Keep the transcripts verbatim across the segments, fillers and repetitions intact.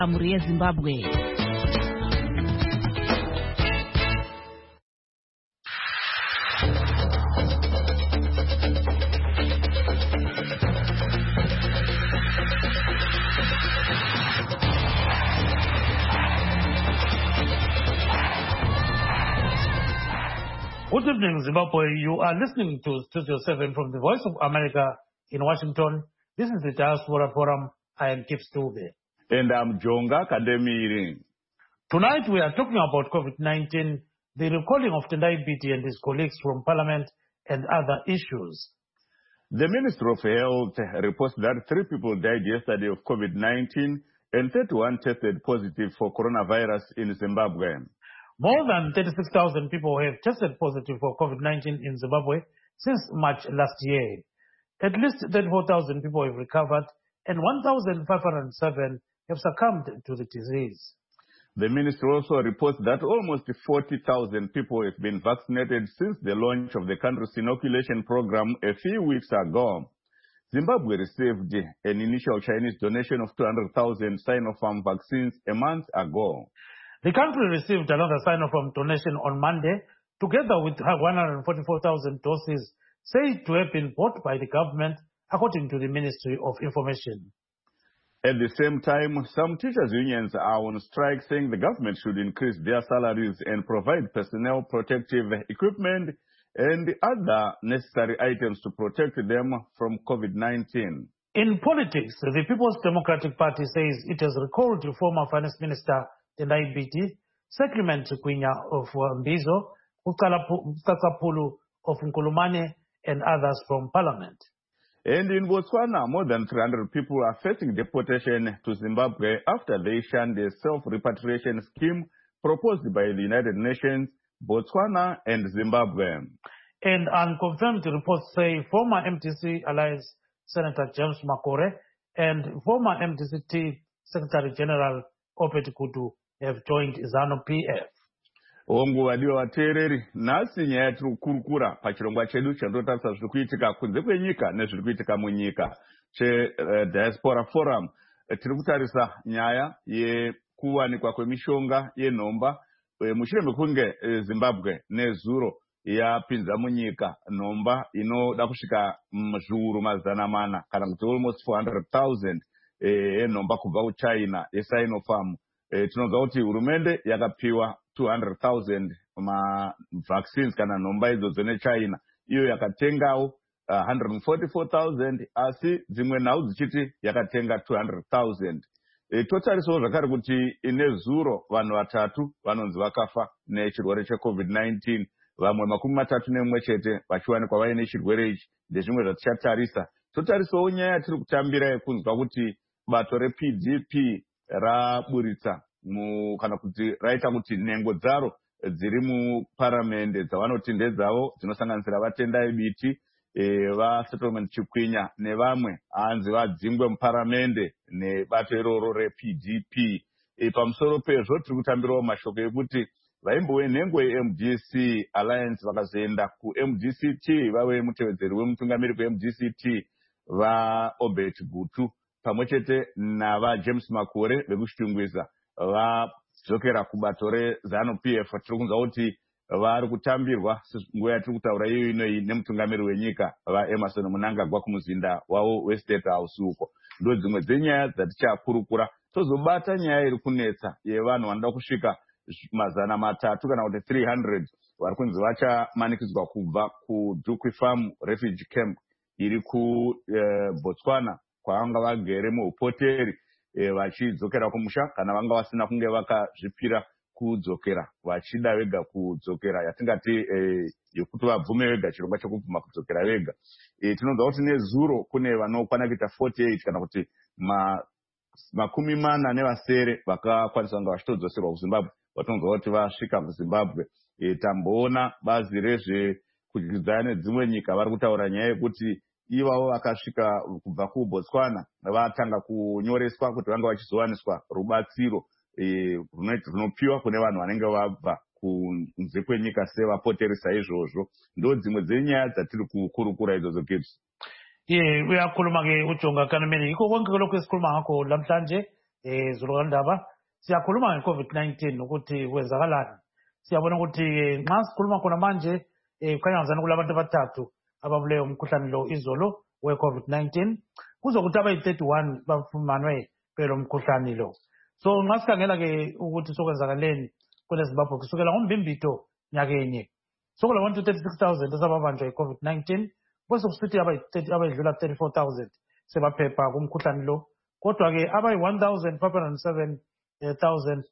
Jamhuri ya Zimbabwe. Good evening, Zimbabwe. You are listening to Studio seven from the Voice of America in Washington. This is the Diaspora Forum. I am Kip Stube. And I'm Jonga Kademiri. Tonight we are talking about COVID nineteen, the recalling of Tendai Biti and his colleagues from Parliament, and other issues. The Minister of Health reports that three people died yesterday of COVID nineteen and thirty-one tested positive for coronavirus in Zimbabwe. More than thirty-six thousand people have tested positive for COVID nineteen in Zimbabwe since March last year. At least thirty-four thousand people have recovered and one thousand five hundred seven have succumbed to the disease. The minister also reports that almost forty thousand people have been vaccinated since the launch of the country's inoculation program a few weeks ago. Zimbabwe received an initial Chinese donation of two hundred thousand Sinopharm vaccines a month ago. The country received another Sinopharm donation on Monday, together with one hundred forty-four thousand doses said to have been bought by the government, according to the Ministry of Information. At the same time, some teachers' unions are on strike, saying the government should increase their salaries and provide personnel protective equipment and other necessary items to protect them from COVID nineteen. In politics, the People's Democratic Party says it has recalled former Finance Minister Tendai Biti, Settlement Kwinya of Mbizo, Ukakapulu of Nkulumane, and others from Parliament. And in Botswana, more than three hundred people are facing deportation to Zimbabwe after they shunned a self-repatriation scheme proposed by the United Nations, Botswana, and Zimbabwe. And unconfirmed reports say former M T C Alliance Senator James Makore and former M T C T Secretary General Opet Kudu have joined ZANU P F. Ongo wadio watereri nasi nyaya tiri kukurukura pachirongwa chedu chandotasa zviri kuitika kunze kwenyika nezviri kuitika munyika che uh, Diaspora Forum. Uh, tiri kutarisa nyaya yekuwanikwa kwemishonga yenhomba uh, mushure mekunge uh, Zimbabwe nezuro yapinza munyika nhomba inoda kusvika muzviuru mazana mana kana kuti almost four hundred thousand yenhomba uh, kubva kuChina yeSinopharm. Uh, tinonzwa kuti hurumende yakapiwa two hundred thousand ma vaccines kana nhomba idzodzo neChina, iyo yakatengawo uh, one hundred forty-four thousand, asi dzimwe nhau dzichiti yakatenga two hundred thousand. E, totarisawo zvakare kuti nezuro vanhu vatatu vanonzi vakafa nechirwere cheCovid nineteen, vamwe makumi matatu nemwe chete vachiwanikwa vaine chirwere ichi. Ndezvimwe zvatichatarisa. Totarisawo nyaya tiri kutambira yekunzwa kuti bato reP D P raburitsa mu kana kuti raita kuti nhengo dzaro dziri muparamende dzavanoti ndedzavo dzinosanganisira vaTendai Biti, e, vaSettlement Chikwinya nevamwe hanzi vadzingwe muparamende nebato iroro reP D P. E, pamusoro pezvo tiri kutambirawo mashoko ekuti vaimbowe nhengo yeM D C Alliance vakazoenda kuM D C T vave mutevedzeri wemutungamiri kuM D C T vaObert Gutu pamwe chete navaJames Makore vekushitungwiza vadzokera kubato reZANU P F. Tiri kunzwa kuti vari kutambirwa nguva yatiri kutaura iyo inoyi nemutungamiri wenyika vaEmerson Mnangagwa kumuzinda wavo weState House uko. Ndo dzimwe dzenyaya dzatichakurukura. Tozobata nyaya iri kunetsa yevanhu vanoda kusvika mazana matatu kana kuti three hundred vari kunzi vachamanikidzwa kubva kuDukwi Farm Refugee Camp iri kuBotswana, kwavanga vagere muupoteri E, vachidzokera kumusha kana vanga vasina kunge vakazvipira kudzokera vachida vega kudzokera yatingati e, yekuti vabvume vega chirongwa chekubvuma kudzokera vega. E, tinonzwa kuti nezuro kune vanokwana kuita forty-eight kana kuti ma, makumi mana nevasere vakakwanisa kunge vachitodzoserwa kuZimbabwe. Vatonzwa kuti vasvika kuZimbabwe. E, tamboona bazi rezvekudyidzana nedzimwe nyika vari kutaura nyaya yekuti ivavo vakasvika kubva kuBotswana vatanga kunyoreswa kuti vanga vachizowaniswa rubatsiro runopiwa kune vanhu vanenge vabva kunze kwenyika sevapoteresa izvozvo. Ndo dzimwe dzenyaya dzatiri kukurukura idzodzo Gibbs. Ye uyakhuluma ke uJonga Kanameni, yikho konke lokho esikhuluma ngakho lamhlanje eh Zulukandaba siyakhuluma nge-COVID nineteen ukuthi kwenzakalani. Siyabona ukuthi nxa sikhuluma khona manje eh kukhanya ngazana kulabantu abathathu ababuleyo umkhuhlane lo izolo we-COVID nineteen kuzokuthi abayi thirty-one bafumanwe phela umkhuhlane lo. So nxa sikhangela ke ukuthi sokwenzakaleni kwele Zimbabwe kusukela ngombimbito nyakenye sokulabantu thirty-six thousand asababanjwa yi-COVID nineteen bese kusithi abayidlula thirty-four thousand sebaphepha kumkhuhlane lo. Kodwa ke abayi one thousand five hundred seven thousand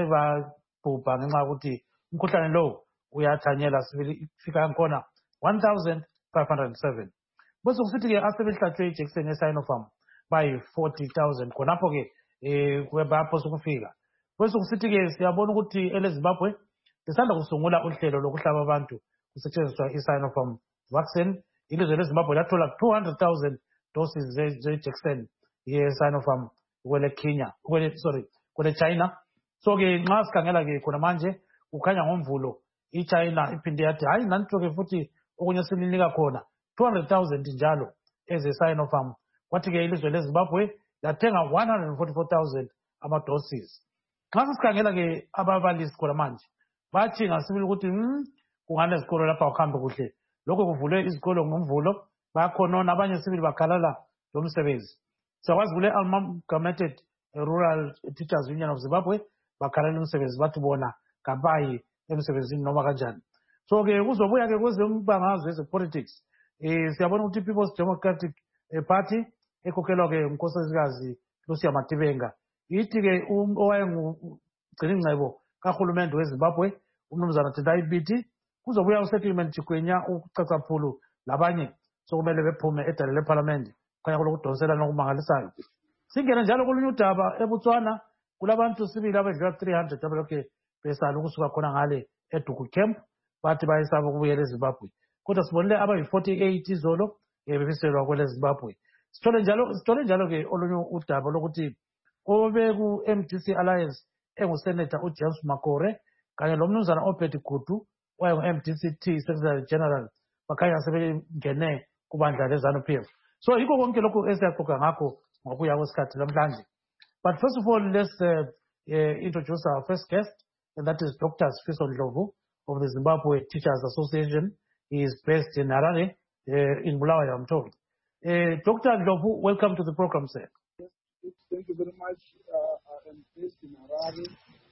sebabhubha ngenxa yokuthi umkhuhlane lo uyathanyela sibili fika khona one thousand five hundred seven. Bese kusithi ke asebehlatshwe ijekiseni ye-Sinopharm bayi forty thousand khonapho ke eh kwebapho sokufika. Bese kusithi ke siyabona ukuthi eleZimbabwe lisanda kusungula uhlelo lokuhlaba abantu kusetshenziswa i-Sinopharm vaccine. Ilizwe leZimbabwe lathola two hundred thousand doses zejekiseni ye-Sinopharm kwele Kenya kwele sorry kwele China. So ke nxa sikhangela ke khona manje kukhanya ngomvulo iChina iphinde yathi hayi nanto ke futhi okunye silinika khona two hundred thousand njalo eze-Sinopharm. Kwathi ke ilizwe leZimbabwe lathenga one hundred forty-four thousand ama-doses. Nxa sikhangela ke ababalisi khona manje bathi ngasibili ukuthi hm kungane izikolo lapha kuhambe kuhle lokho kuvulwe izikolo ngomvulo bayakhonona abanye sibili bakhalala lo msebenzi. Siyakwazi kule Amalgamated Rural Teachers Union of Zimbabwe bakhalala umsebenzi bathi bona kabayi emsebenzini noma kanjani. So ke kuzobuya ke kwezombangazwe ze-politics eh siyabona ukuthi People's Democratic Party ekhokhelwa ke unkosikazi Lucia Matibenga ithi ke owayengugcina ingcebo kahulumende weZimbabwe umnumzana Tendai Biti kuzobuya usettlement Chikwenya ucacaphulu labanye sokumele bephume edale leParliament khanya kulokudonsela nokumangalisayo. Singena njalo kulunye udaba eBotswana kulabantu sibili abadlula three hundred abalokhe besala ukusuka khona ngale eDuku Camp bathi bayisaba ukubuyela eZimbabwe. Kodwa sibonile abayi forty-eight izolo bebiselwa kwele Zimbabwe. Sithole njalo sithole njalo ke olunye udaba lokuthi obe ku M D C Alliance engusenator uJames Makore kanye lomnumzana Obed Gudu wayengu M D C T Secretary General bakhanya sebengene kubandla leZANU P F. So yikho konke lokho esiyaxoxa ngakho ngokuya kwesikhathi namhlanje. But first of all, let's uh, uh, introduce our first guest, and that is Doctor Sifiso Ndlovu of the Zimbabwe Teachers Association. He is based in Harare, uh, in Bulawayo, I'm told. Uh, Doctor Ndlovu, welcome to the program, sir. Thank you very much. Uh, I'm based in Harare.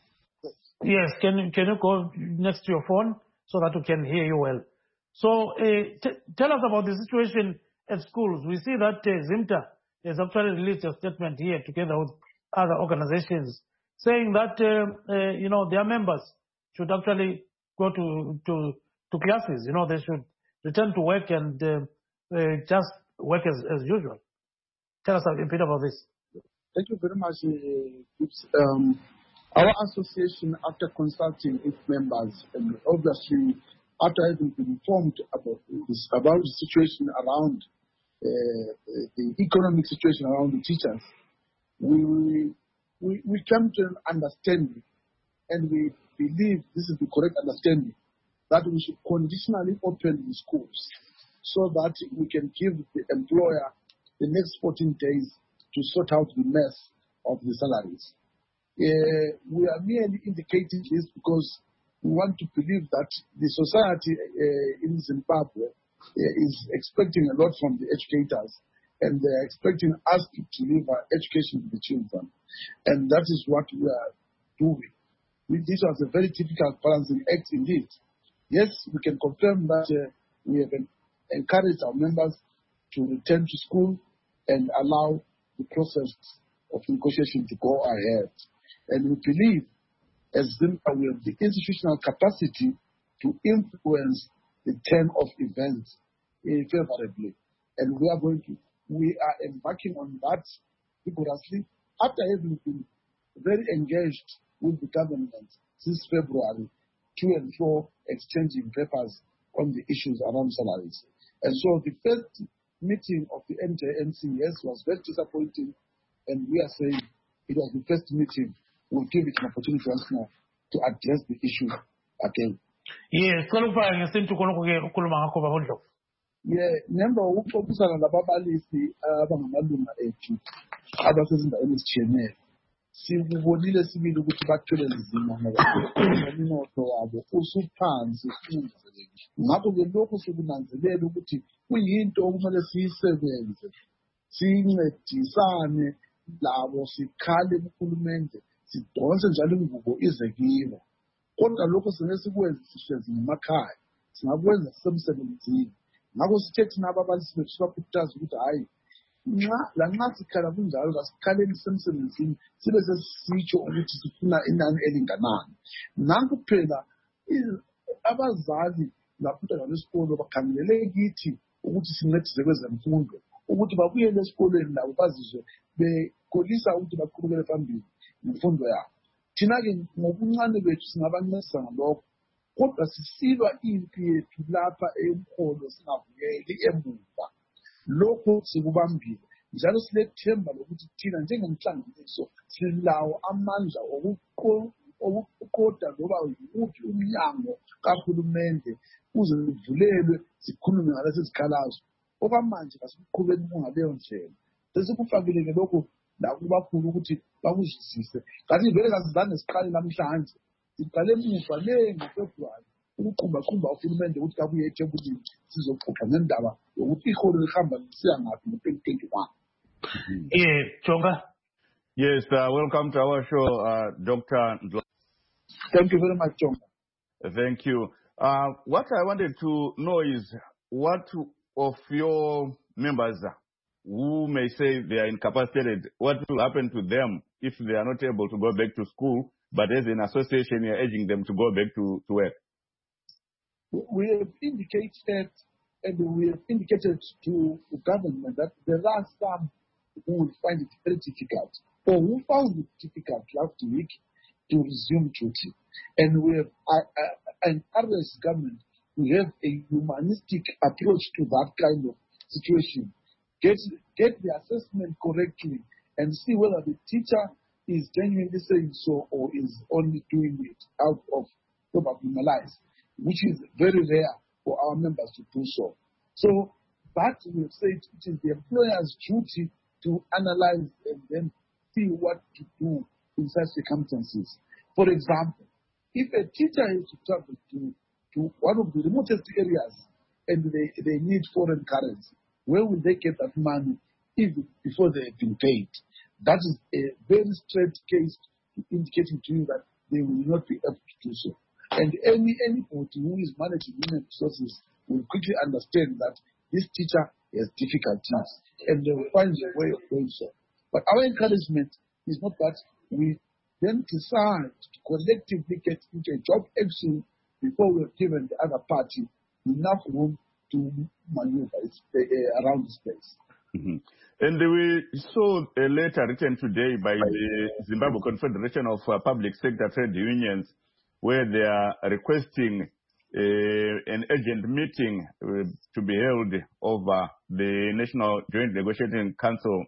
Yes, can, can you go next to your phone so that we can hear you well? So uh, t- tell us about the situation at schools. We see that uh, ZIMTA has actually released a statement here together with other organizations saying that, uh, uh, you know, their members should actually go to, to, to classes. You know, they should return to work and uh, uh, just work as, as usual. Tell us a bit about this. Thank you very much. Uh, um, our association, after consulting its members, and obviously after having been informed about this, about the situation around uh, the economic situation around the teachers, we, we we came to an understanding, and we believe this is the correct understanding, that we should conditionally open the schools so that we can give the employer the next fourteen days to sort out the mess of the salaries. Uh, we are merely indicating this because we want to believe that the society uh, in Zimbabwe uh, is expecting a lot from the educators, and they are expecting us to deliver education to the children. And that is what we are doing. We, this was a very difficult balancing act indeed. Yes, we can confirm that uh, we have encouraged our members to return to school and allow the process of negotiation to go ahead. And we believe, as Zimbabwe, we have the institutional capacity to influence the turn of events uh, favorably. And we are going to, we are embarking on that vigorously after having been very engaged with the government since February to and fro exchanging papers on the issues around salaries. And so the first meeting of the N J N C, yes, was very disappointing, and we are saying it was the first meeting. We'll give it an opportunity once more to address the issue again. Yes, yeah, nemba ukuxoxisana lababalisi abangamalunga ethu abasezindaweni ezitshiyeneyo sikubonile sibili ukuthi bathwele nzima ngoba umnotho wabo usuphansi futhi. Ngakho-ke lokhu sikunanzelela ukuthi kuyinto okumele siyisebenze, sincedisane labo, sikhale kuhulumende, sidonse njalo ingubo ize kibo. Kodwa lokho singeke sikwenze sihlezi ngemakhaya, singakwenza sisemsebenzini. Ngakho sithe thina ababalisi bethu sibakhuthaza ukuthi hhayi, nxa lanxa sikhala kunjalo kasikhaleni sisemsebenzini sibe sesisitsho ukuthi sifuna inani elinganani. Nanku phela abazali labantwana besikolo bakhangelele kithi ukuthi sincedise kwezemfundo, ukuthi babuyele esikolweni labo bazizwe bekholisa ukuthi baqhubekele phambili nemfundo yabo. Thina-ke ngobuncane bethu singabancedisa ngalokho, kodwa sisilwa impi yethu lapha emkholo singavuyeli emuva. Lokho sikubambile njalo silethemba lokuthi thina njengenhlanganiso silawo amandla okuqoda loba yiphi umnyango kahulumende uze uvulelwe sikhulume ngalesi sikhalazo. Okwamanje kasiqhubeni kungaleyo ndlela. Sesikufakile lokho lakubakhulu ukuthi bakuzwisise. Kanti vele kasizange siqale namhlanje, siqale emuva le ngoFebruwari ukuqhumbaqhumba uhulumende ukuthi kabuye ethebulini sizoxoxa ngendaba yokuthi iholo lihamba lisiya ngaphi ngo-twenty twenty-one. Yeah, Chonga. Yes, uh, welcome to our show, uh, Doctor Ndlo. Thank you very much, Chonga. Thank you. Uh, what I wanted to know is what of your members who may say they are incapacitated, what will happen to them if they are not able to go back to school, but as an association you are urging them to go back to, to work? We have indicated and we have indicated to the government that there are some who will find it very difficult or who found it difficult last week to resume duty. And we have uh, uh, encouraged the government to have a humanistic approach to that kind of situation. Get, get the assessment correctly and see whether the teacher is genuinely saying so or is only doing it out of probably malice, which is very rare for our members to do so. So that we have said it is the employer's duty to analyze and then see what to do in such circumstances. For example, if a teacher is to travel to, to one of the remotest areas and they, they need foreign currency, where will they get that money even before they have been paid? That is a very straight case indicating to you that they will not be able to do so. And any anybody who is managing human resources will quickly understand that this teacher has difficulties and they will find a way of doing so. But our encouragement is not that we then decide to collectively get into a job action before we have given the other party enough room to maneuver uh, around this place. Mm-hmm. And we saw a letter written today by the Zimbabwe Confederation of uh, Public Sector Trade Unions, where they are requesting uh, an urgent meeting uh, to be held over the National Joint Negotiating Council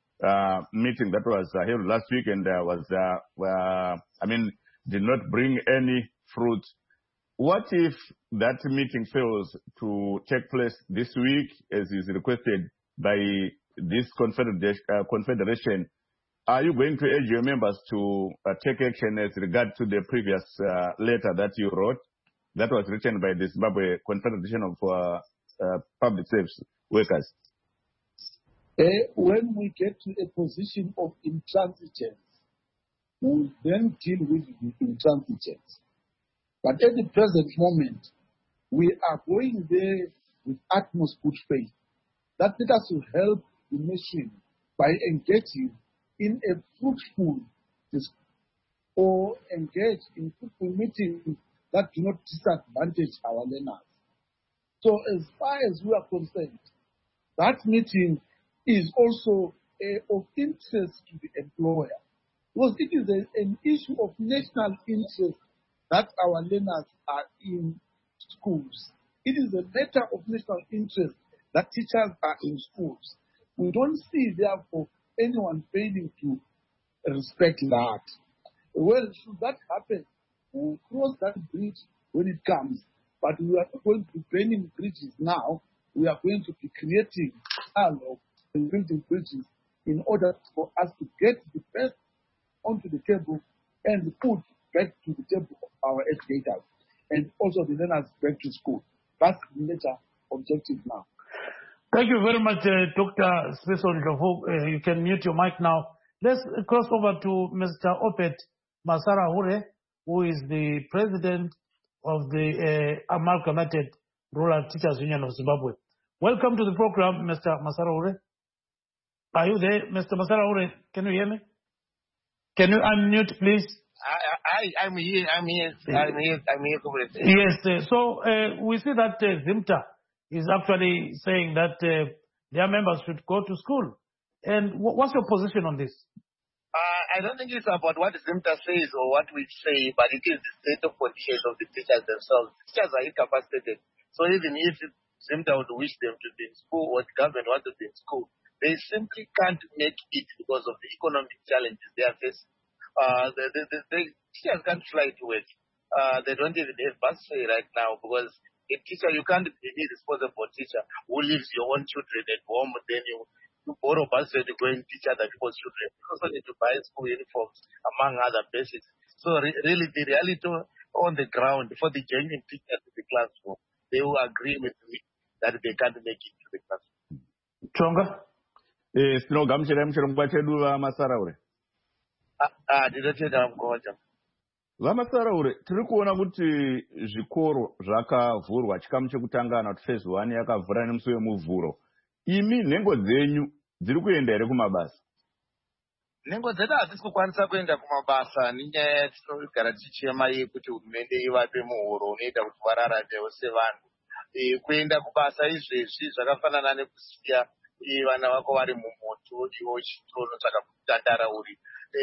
uh, meeting that was uh, held last week and uh, was, uh, uh, I mean, did not bring any fruit. What if that meeting fails to take place this week, as is requested by this confederation? Uh, confederation? Are you going to urge your members to uh, take action as regard to the previous uh, letter that you wrote, that was written by the Zimbabwe Confederation of uh, uh, Public Service Workers? Uh, when we get to a position of intransigence, we will then deal with the intransigence. But at the present moment, we are going there with utmost good faith. That let us will help the nation by engaging in a fruitful or engage in fruitful meetings that do not disadvantage our learners. So as far as we are concerned, that meeting is also uh, of interest to the employer, because it is a, an issue of national interest that our learners are in schools. It is a matter of national interest that teachers are in schools. We don't see, therefore, anyone failing to respect that. Well, should that happen, we'll cross that bridge when it comes. But we are not going to be burning bridges now. We are going to be creating dialogue and building bridges in order for us to get the best onto the table and put back to the table of our educators and also the learners back to school. That's the major objective now. Thank you very much, uh, Doctor Spison Ndlovu. Uh, you can mute your mic now. Let's cross over to Mister Opet Masarahure, who is the president of the uh, Amalgamated Rural Teachers Union of Zimbabwe. Welcome to the program, Mister Masarahure. Are you there, Mister Masarahure? Can you hear me? Can you unmute, please? I, I, I'm here, I'm here, I'm here, I'm here. Yes, uh, so uh, we see that uh, ZIMTA is actually saying that uh, their members should go to school. And w- what's your position on this? Uh, I don't think it's about what ZIMTA says or what we say, but it is the state of conditions of the teachers themselves. Teachers are incapacitated. So even if ZIMTA would wish them to be in school or the government wants to be in school, they simply can't make it because of the economic challenges they are facing. Uh, the, the, the, the teachers can't fly to work. Uh, they don't even have bus fare right now because a teacher, you can't be a responsible teacher who leaves your own children at home, then you, you borrow bus fare to go and teach other people's children. You also need to buy school uniforms, among other basics. So re- really, the reality on the ground for the genuine teachers in the classroom, they will agree with me that they can't make it to the classroom. Chonga? Eh, sinogamuchira muchirongwa chedu vamasaraure. Ah, ndinotenda mukhoja. Vamasaraure, tiri kuona kuti zvikoro zvakavhurwa chikamu chekutanga kuti phase one yakavhura nemusi wemuvhuro. Imi nhengo dzenyu dziri kuenda here kumabasa? Nhengo dzedu hadzisi kukwanisa kuenda kumabasa nenyaya yatinogara tichema yekuti hurumende ivape muhoro unoita kuti vararamewo sevanhu. E, kuenda kubasa izvezvi zvakafanana nekusiya e, vana vako vari mumoto iwo uchitonotsvaka kutandara uri.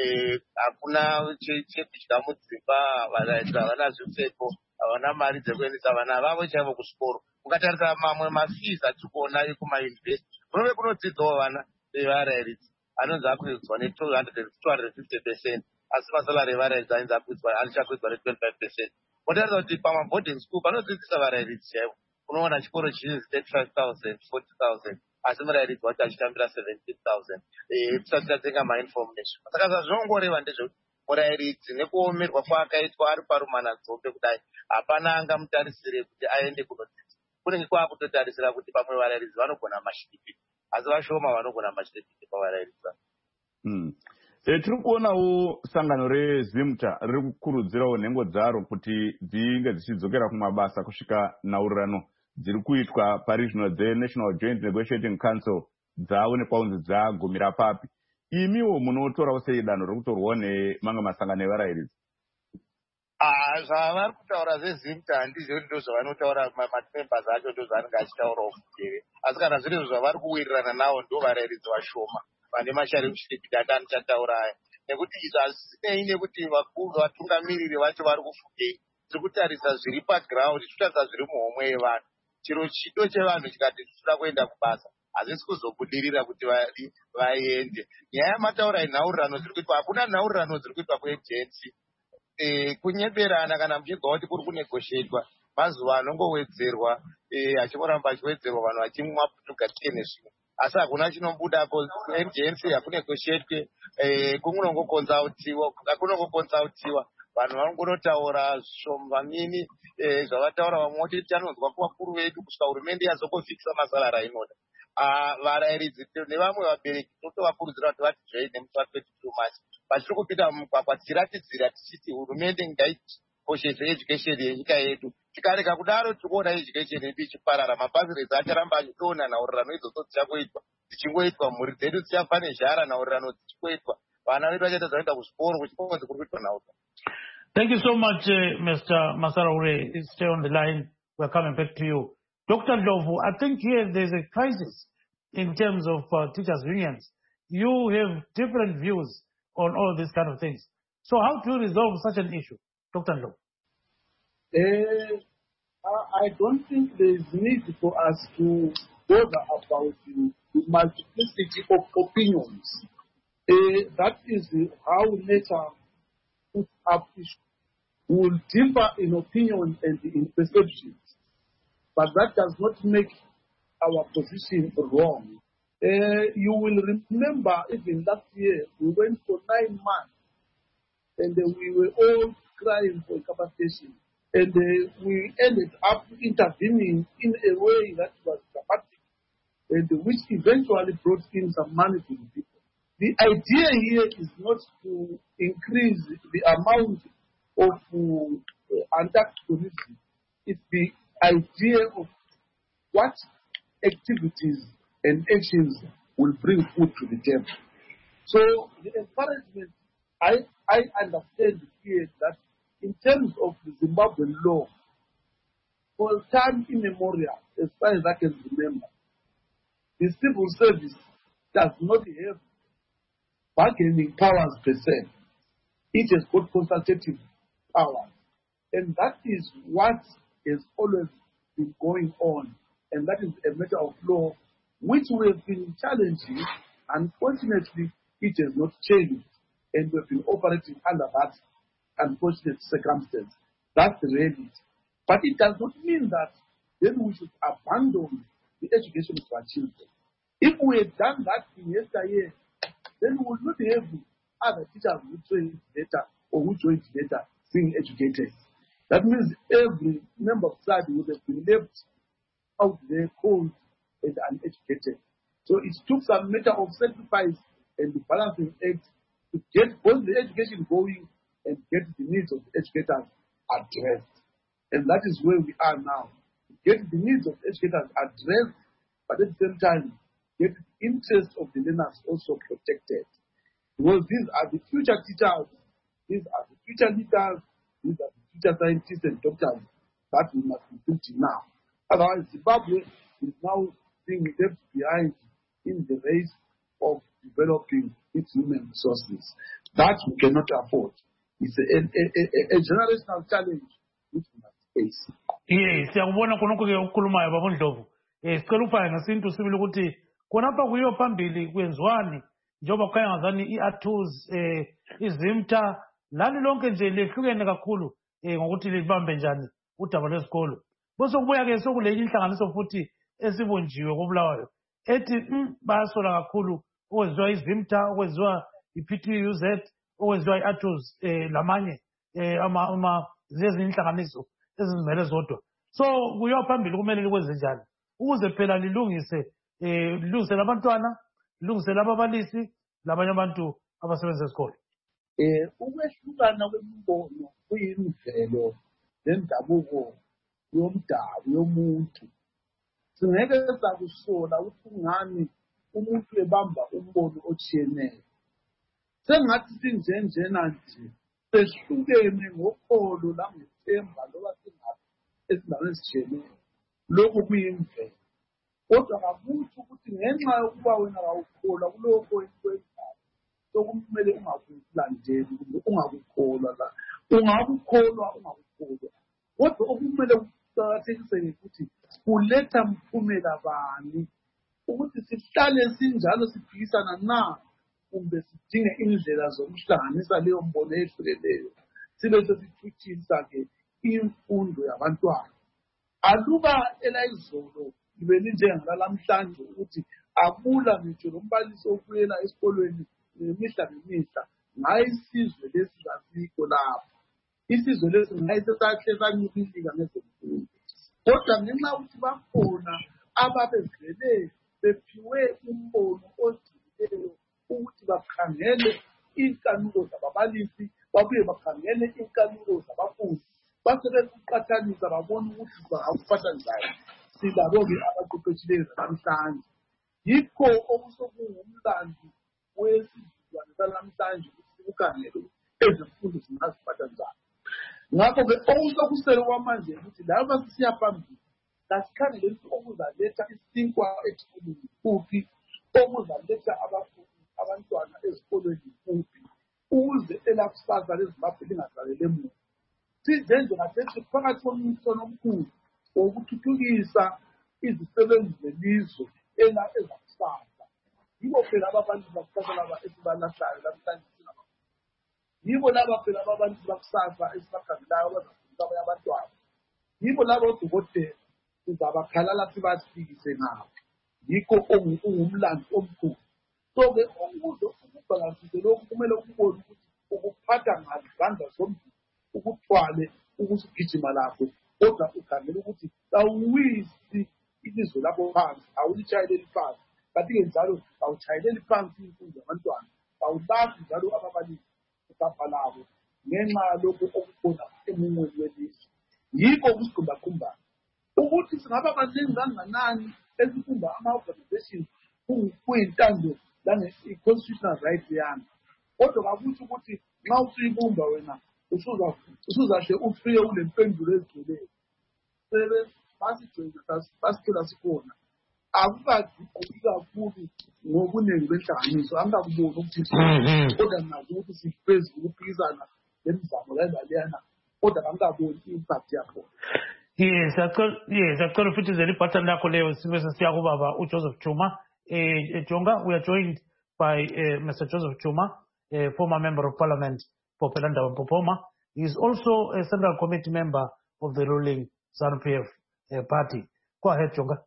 Hakuna chekudya mudzimba, varaidzi havana zvipfeko, havana mari dzekuendesa vana vavo chaivo kuchikoro. Ukatarisa mamwe mafees atiri kuona ekumayunivhesiti, kunove kunodzidzawo vana vevarairidzi anonzi akuidzwa ne two hundred fifty percent, asi masalari evarairidzi ainzi akuidzwa alichakuidzwa ne twenty-five percent. Motarisa kuti pamaboarding school panodzidzisa varairidzi chaivo, unoona chikoro chinzi thirty-five thousand, forty thousand. Asi murairidzi wacho achitambira seventeen thousand. Tisati tatenga mainformation. Saka zvazvongoreva ndezvekuti murairidzi nekuomerwa kwaakaitwa ari parumana nzombe kudai, hapana angamutarisire kuti aende kunodzidza. Kunenge kwaakutotarisira kuti pamwe varairidzi vanogona mashidipiti, asi vashoma vanogona mashidipiti pavarairidzi. Hmm. E, tiri kuonawo sangano rezimta riri kukurudzirawo nhengo dzaro kuti dzinge dzichidzokera kumabasa kusvika nhaurirano dziri kuitwa parizvino dzeNational Joint Negotiating Council dzaonekwa kunzi dzagumira papi. Imiwo munotorawo sei danho rokutorwawo nemamwe masangano evarairidzi? Ah, zvavari kutaura zezimta handizvo ndo zvavanotaura mamembers acho ndo zvaanenge achitaurawo mugere. Asi kana zviri zvavari kuwirirana nawo ndo varairidzi vashoma vane mashare kuchiripiti atanichataura aya. Nekuti izvo hazvisinei nekuti vakuru vatungamiriri vacho vari kufungei. Tiri kutarisa zviri paground, tiri kutarisa zviri muhomwe yevanhu. Chiro chido chevanhu chikati tichida kuenda kubasa, hazvisi kuzobudirira kuti vaende. Nyaya yamataura enhaurirano dziri kuitwa, hakuna nhaurirano dziri kuitwa kuejensi. E, kunyeberana kana muchigwa kuti kuri kunegoshetwa, mazuva anongowedzerwa, achingoramba achiwedzerwa vanhu vachimwa putuga tike nezvimwe. Asi hakuna chinobudapo, ejensi hakunegoshetwe, kunongokonsautiwa, kunongokonsautiwa. Vanhu vanongotaura zvishomvanini zvavataura, vamwe voti tianonzwa kuvakuru vedu kusvika hurumende yazokofikisa masalari ainoda. Varairidzi nevamwe vabereki totovakurudzira kuti vati zvei nemusi watwenty two March pachiri kupinda mumugwagwa tichiratidzira tichiti hurumende ngaikoshese education yenyika yedu. Tikareka kudaro tikuona education yedu ichiparara, mabhaziredzi acharamba achidonha, nhaurirano idzodzo dzichangoitwa dzichingoitwa, mhuri dzedu dzichafa nezhara, nhaurirano dzichingoitwa, vana vedu vachaita zvanoenda kuzvikoro kuchikonzi kuri kuitwa nhaurirano. Thank you so much, uh, Mister Masarahure. Stay on the line. We're coming back to you. Doctor Ndlovu, I think here there's a crisis in terms of uh, teachers' unions. You have different views on all these kind of things. So how to resolve such an issue, Doctor Ndlovu? Uh, I don't think there is need for us to bother about the, the multiplicity of opinions. Uh, that is how nature puts up issues. We will differ in opinion and in perceptions, but that does not make our position wrong. Uh, you will remember even last year we went for nine months and uh, we were all crying for capacitation. And uh, we ended up intervening in a way that was dramatic, and which eventually brought in some money to the people. The idea here is not to increase the amount of uh, antagonism. It's the idea of what activities and actions will bring food to the table. So the encouragement, I, I understand here that in terms of the Zimbabwean law, for time immemorial, as far as I can remember, the civil service does not have bargaining powers per se. It has got consultative powers. And that is what has always been going on. And that is a matter of law, which we have been challenging. Unfortunately, it has not changed. And we have been operating under that unfortunate circumstance. That's the reality. But it does not mean that then we should abandon the education of our children. If we had done that in yesteryear, then we would not have other teachers who train better or who join better being educated. That means every member of society would have been left out there cold and uneducated. So it took some matter of sacrifice and the balancing act to get both the education going and get the needs of the educators addressed. And that is where we are now. Get the needs of the educators addressed, but at the same time, get the interests of the learners also protected. Because these are the future teachers, these are the future leaders, these are the future scientists and doctors that we must be building now. Otherwise, Zimbabwe is now being left behind in the race of developing its human resources. That we cannot afford. It's a, a, a, a generational challenge which we must face. Yes, siyakubona khonokho ke ukukhulumayo baba Ndlovu. Eh sicela ufake ngesintu sibili ukuthi khonapha kuyo phambili kwenziwani njengoba kukhanya ngazani i-Atos eh izimta lani lonke nje lehlukene kakhulu eh ngokuthi libambe njani udaba lwesikolo. Bese kubuya ke sokule inhlanganiso futhi esibunjiwe koBulawayo ethi bayasola kakhulu okwenziwa izimta okwenziwa i-P T U Z okwenziwa i-Atos eh lamanye eh ama uma lezi inhlanganiso ezimele zodwa. So kuyo phambili kumele likwenze njani ukuze phela lilungise eh lilungise labantwana lilungise lababalisi labanye abantu abasebenza esikole. Eh ukwehlukana kwemibono kuyimvelo lendabuko yomdabu yomuntu. Singeke sakusola ukuthi ungani umuntu ebamba umbono otshiyeneyo. Sengathi sinjenjena nje sehlukene ngokholo langethemba loba singathi esindaweni ezitshiyeneyo. Lokhu kuyimvelo. Kodwa kakuthi ukuthi ngenxa yokuba wena awukholwa kulokho okwenzayo sokumele ungakulandeli kumbe ungakukholwa la. Ungakukholwa ungakukholwa. Kodwa okumele kuqakathekise ukuthi kuletha mphumela bani ukuthi sihlale sinjalo siphikisana na kumbe sidinge indlela zokuhlanganisa leyo mbono ehlukeneyo sibe sesithuthisa ke imfundo yabantwana. Aluba elayizolo ibe linjengalamhlanje ukuthi akula ngitsho lombalisi okuyela esikolweni nemihla nemihla ngaye isizwe lesi lasikho lapho. Isizwe lesi ngaye sesahle sanyubilika ngezemfundo. Kodwa ngenxa ukuthi bakhona ababezele bephiwe umbono ojiyileyo ukuthi bakhangele inkanuko zababalisi babuye bakhangele inkanuko zabafundi basebekuqathanisa babona ukuthi bangakuphatha njani. Silabo-ke abaqeqeshileyo namhlanje. Yikho okusokungumlando wesizukulwane salamhlanje ukuthi kukhangele ezemfundo zingaziphatha njani. Ngakho-ke okusokusele kwamanje ukuthi laba sisiya phambili kasikhangele ukuthi okuzaletha isinkwa esikolweni kuphi, okuzaletha abafundi abantwana ezikolweni kuphi, ukuze elakusasa leZimbabwe lingasalele emuva. Sizenze ngasethi phakathi komnisano omkhulu wokuthuthukisa izisebenzi zelizwe ezakusasa. Yibo phela ababalisi bakusasa laba esibalahlayo namhlanje singaba. Yibo laba phela ababalisi bakusasa esibakhangelayo abazafundisa abanye abantwana. Yibo laba odokotela sizabakhalala sibasikise ngabo. Yikho ongumlando omkhulu. So-ke ukuze ukubhalansise lokhu kumele ukubone ukuthi ukuphatha ngazandla zombili ukuthwale ukuthi ugijima lakho kodwa ukhangela ukuthi awuwisi ilizwe lakho phansi awulitshayeleli phansi kanti-ke njalo awutshayeleli phansi imfundo yabantwana awulazi njalo ababalisi igabha labo ngenxa yalokho okukhona emunweni welizwe yikho kusikhumbakhumbayo ukuthi singaba baningi kanganani esifunda ama-organizations kuyintando lange-constitutional right yami kodwa kakuthi ukuthi nxa usuyibumba wena usuzahle ufike ule mpendulo ezigcweleyo sebe basijoyina basithola sikhona akukaguquki kakhulu ngobuningi benhlanganiso angakuboni ukuthi kodwa nazo ukuthi sifezi ukuphikisana lemizamo laleyana kodwa angakaboni i-impact yakhona. Yes, yes, actually futhi zelibhatha lakho leyo sibe sesiya kubaba uJoseph Chuma. Eh Jonga, we are joined by uh, Mister Joseph Chuma, a former member of parliament for Pelanda Popoma. He is also a central committee member of the ruling ZANU P F uh, party. Go ahead, Jonga.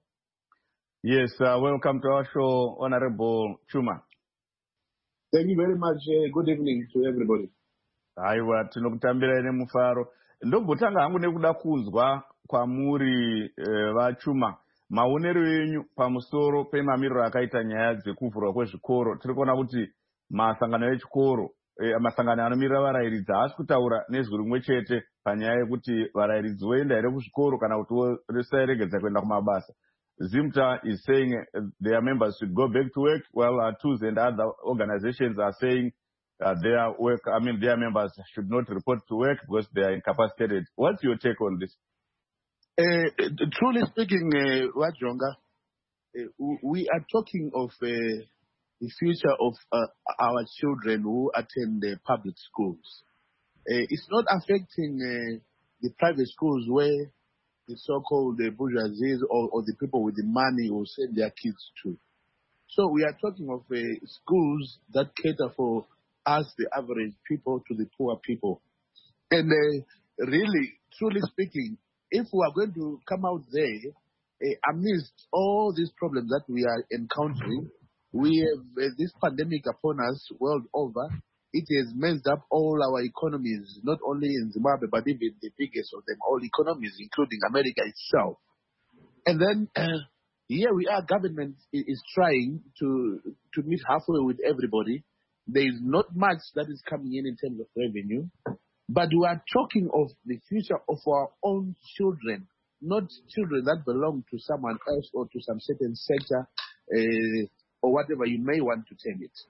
Yes, uh, welcome to our show, Honorable Chuma. Thank you very much. Uh, good evening to everybody. Aiwa, tinokutambira ine mufaro. Ndobotanga hangu nekuda kunzwa kwamuri uh, vachuma. Maonero enyu pamusoro pemamiriro akaita nyaya dzekuvhurwa kwezvikoro. Tiri kuona kuti masangano echikoro, eh, masangano anomirira varairidzi haasi kutaura nezwi rimwe chete panyaya yekuti varairidzi voenda here kuzvikoro kana kuti vosaregedza kuenda kumabasa. ZIMTA is saying uh, their members should go back to work, while uh, T U S and other organizations are saying uh, their work, I mean their members should not report to work because they are incapacitated. What's your take on this? Uh, truly speaking, uh, Wajonga, uh, we are talking of uh, the future of uh, our children who attend the public schools. Uh, it's not affecting uh, the private schools where the so-called uh, bourgeoisie or, or the people with the money will send their kids to. So we are talking of uh, schools that cater for us, the average people, to the poor people. And uh, really, truly speaking, if we are going to come out there uh, amidst all these problems that we are encountering, we have uh, this pandemic upon us world over. It has messed up all our economies, not only in Zimbabwe, but even the biggest of them, all economies, including America itself. And then uh, here we are, government is trying to, to meet halfway with everybody. There is not much that is coming in in terms of revenue. But we are talking of the future of our own children, not children that belong to someone else or to some certain sector uh, or whatever you may want to term it.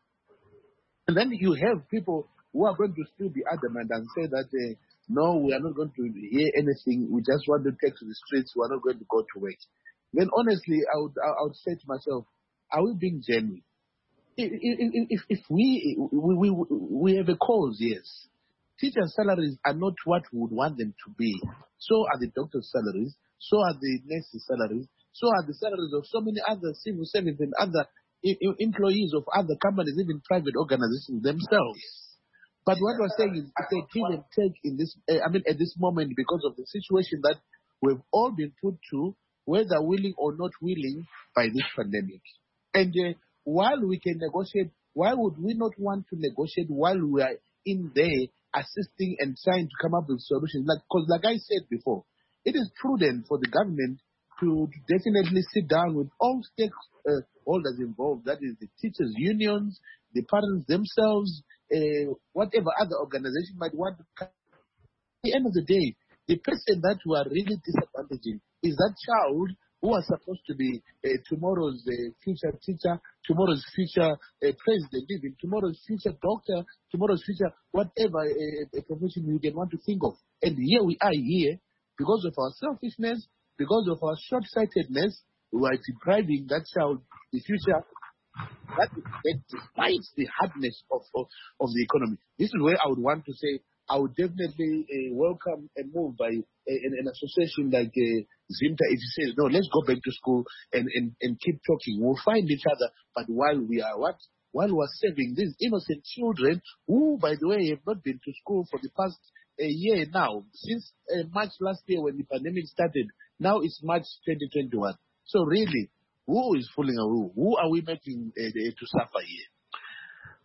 And then you have people who are going to still be adamant and say that, uh, no, we are not going to hear anything. We just want to take to the streets. We are not going to go to work. Then honestly, I would, I would say to myself, are we being genuine? If, if, if we, we, we, we have a cause, yes. Teachers' salaries are not what we would want them to be. So are the doctors' salaries. So are the nurses' salaries. So are the salaries of so many other civil servants and other employees of other companies, even private organizations themselves. But what we're saying is it's a give and take in this, uh, I mean, at this moment because of the situation that we've all been put to, whether willing or not willing, by this pandemic. And uh, while we can negotiate, why would we not want to negotiate while we are in there assisting and trying to come up with solutions? Like, because like I said before, it is prudent for the government to definitely sit down with all stakeholders involved, that is the teachers' unions, the parents themselves, uh, whatever other organization might want to come. At the end of the day, the person that we are really disadvantaging is that child who are supposed to be uh, tomorrow's uh, future teacher, tomorrow's future uh, president, even tomorrow's future doctor, tomorrow's future whatever uh, profession you can want to think of. And here we are here because of our selfishness, because of our short-sightedness, we are depriving that child the future. That, that despite the hardness of, of, of the economy. This is where I would want to say I would definitely uh, welcome a move by uh, an, an association like uh, ZIMTA if it says, no, let's go back to school and, and, and keep talking. We'll find each other, but while we are what? While we are saving these innocent children who, by the way, have not been to school for the past uh, year now, since uh, March last year when the pandemic started. Now it's March twenty twenty-one. So really, who is fooling who? Who are we making uh, to suffer here?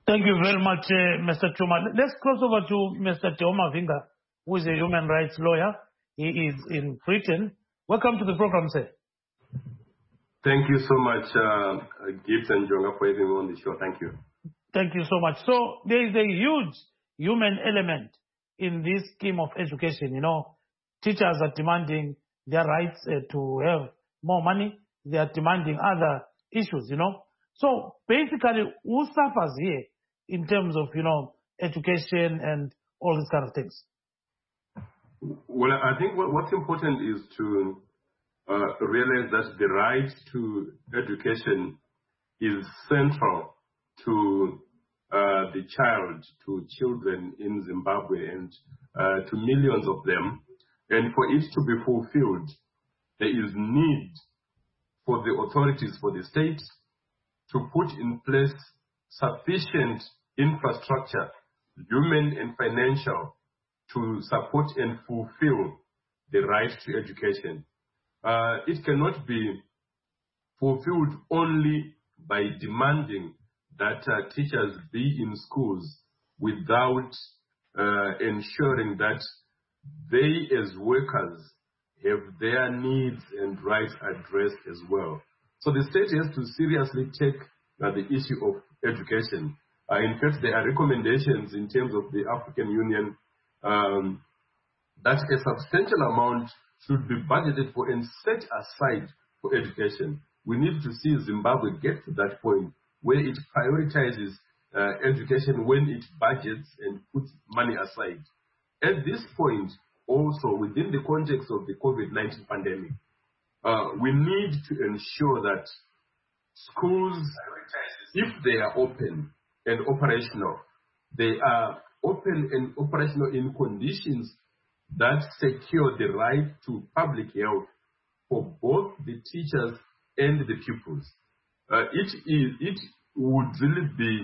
Thank you very much, uh, Mister Chuma. Let's cross over to Mister Teo Mavinga, who is a human rights lawyer. He is in Britain. Welcome to the program, sir. Thank you so much, uh, Gibbs and Jonga, for having me on the show. Thank you. Thank you so much. So there is a huge human element in this scheme of education. You know, teachers are demanding their rights uh, to have more money. They are demanding other issues, you know. So basically, who suffers here in terms of, you know, education and all these kind of things? Well, I think what, what's important is to uh, realize that the right to education is central to uh, the child, to children in Zimbabwe, and uh, to millions of them. And for it to be fulfilled, there is need for the authorities, for the state, to put in place sufficient infrastructure, human and financial, to support and fulfill the right to education. Uh, it cannot be fulfilled only by demanding that uh, teachers be in schools without uh, ensuring that they as workers have their needs and rights addressed as well. So the state has to seriously take uh, the issue of education. Uh, in fact, there are recommendations in terms of the African Union um, that a substantial amount should be budgeted for and set aside for education. We need to see Zimbabwe get to that point where it prioritizes uh, education when it budgets and puts money aside. At this point, also within the context of the COVID nineteen pandemic, uh, we need to ensure that schools, if they are open and operational, they are open and operational in conditions that secure the right to public health for both the teachers and the pupils. Uh, it, is, it would really be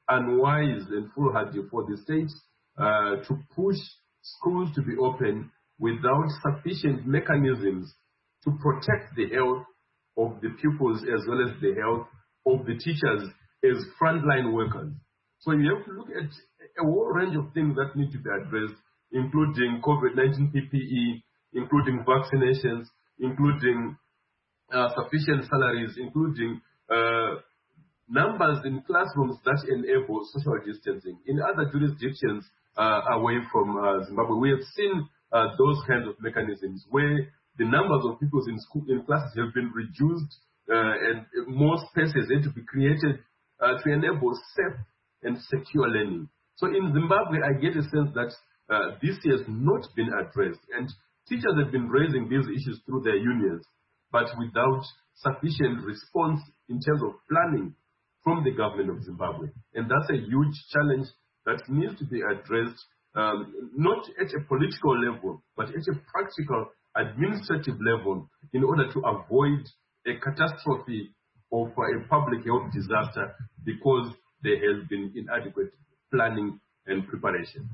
unwise and foolhardy for the state uh, to push schools to be open without sufficient mechanisms to protect the health of the pupils as well as the health of the teachers as frontline workers. So you have to look at a whole range of things that need to be addressed, including COVID nineteen P P E, including vaccinations, including uh, sufficient salaries, including uh, numbers in classrooms that enable social distancing. In other jurisdictions uh, away from uh, Zimbabwe, we have seen uh, those kinds of mechanisms where the numbers of people in school in classes have been reduced uh, and more spaces had to be created uh, to enable safe and secure learning. So in Zimbabwe, I get a sense that uh, this has not been addressed, and teachers have been raising these issues through their unions, but without sufficient response in terms of planning from the government of Zimbabwe. And that's a huge challenge that needs to be addressed, um, not at a political level, but at a practical administrative level, in order to avoid a catastrophe of uh, a public health disaster because there has been inadequate planning and preparation.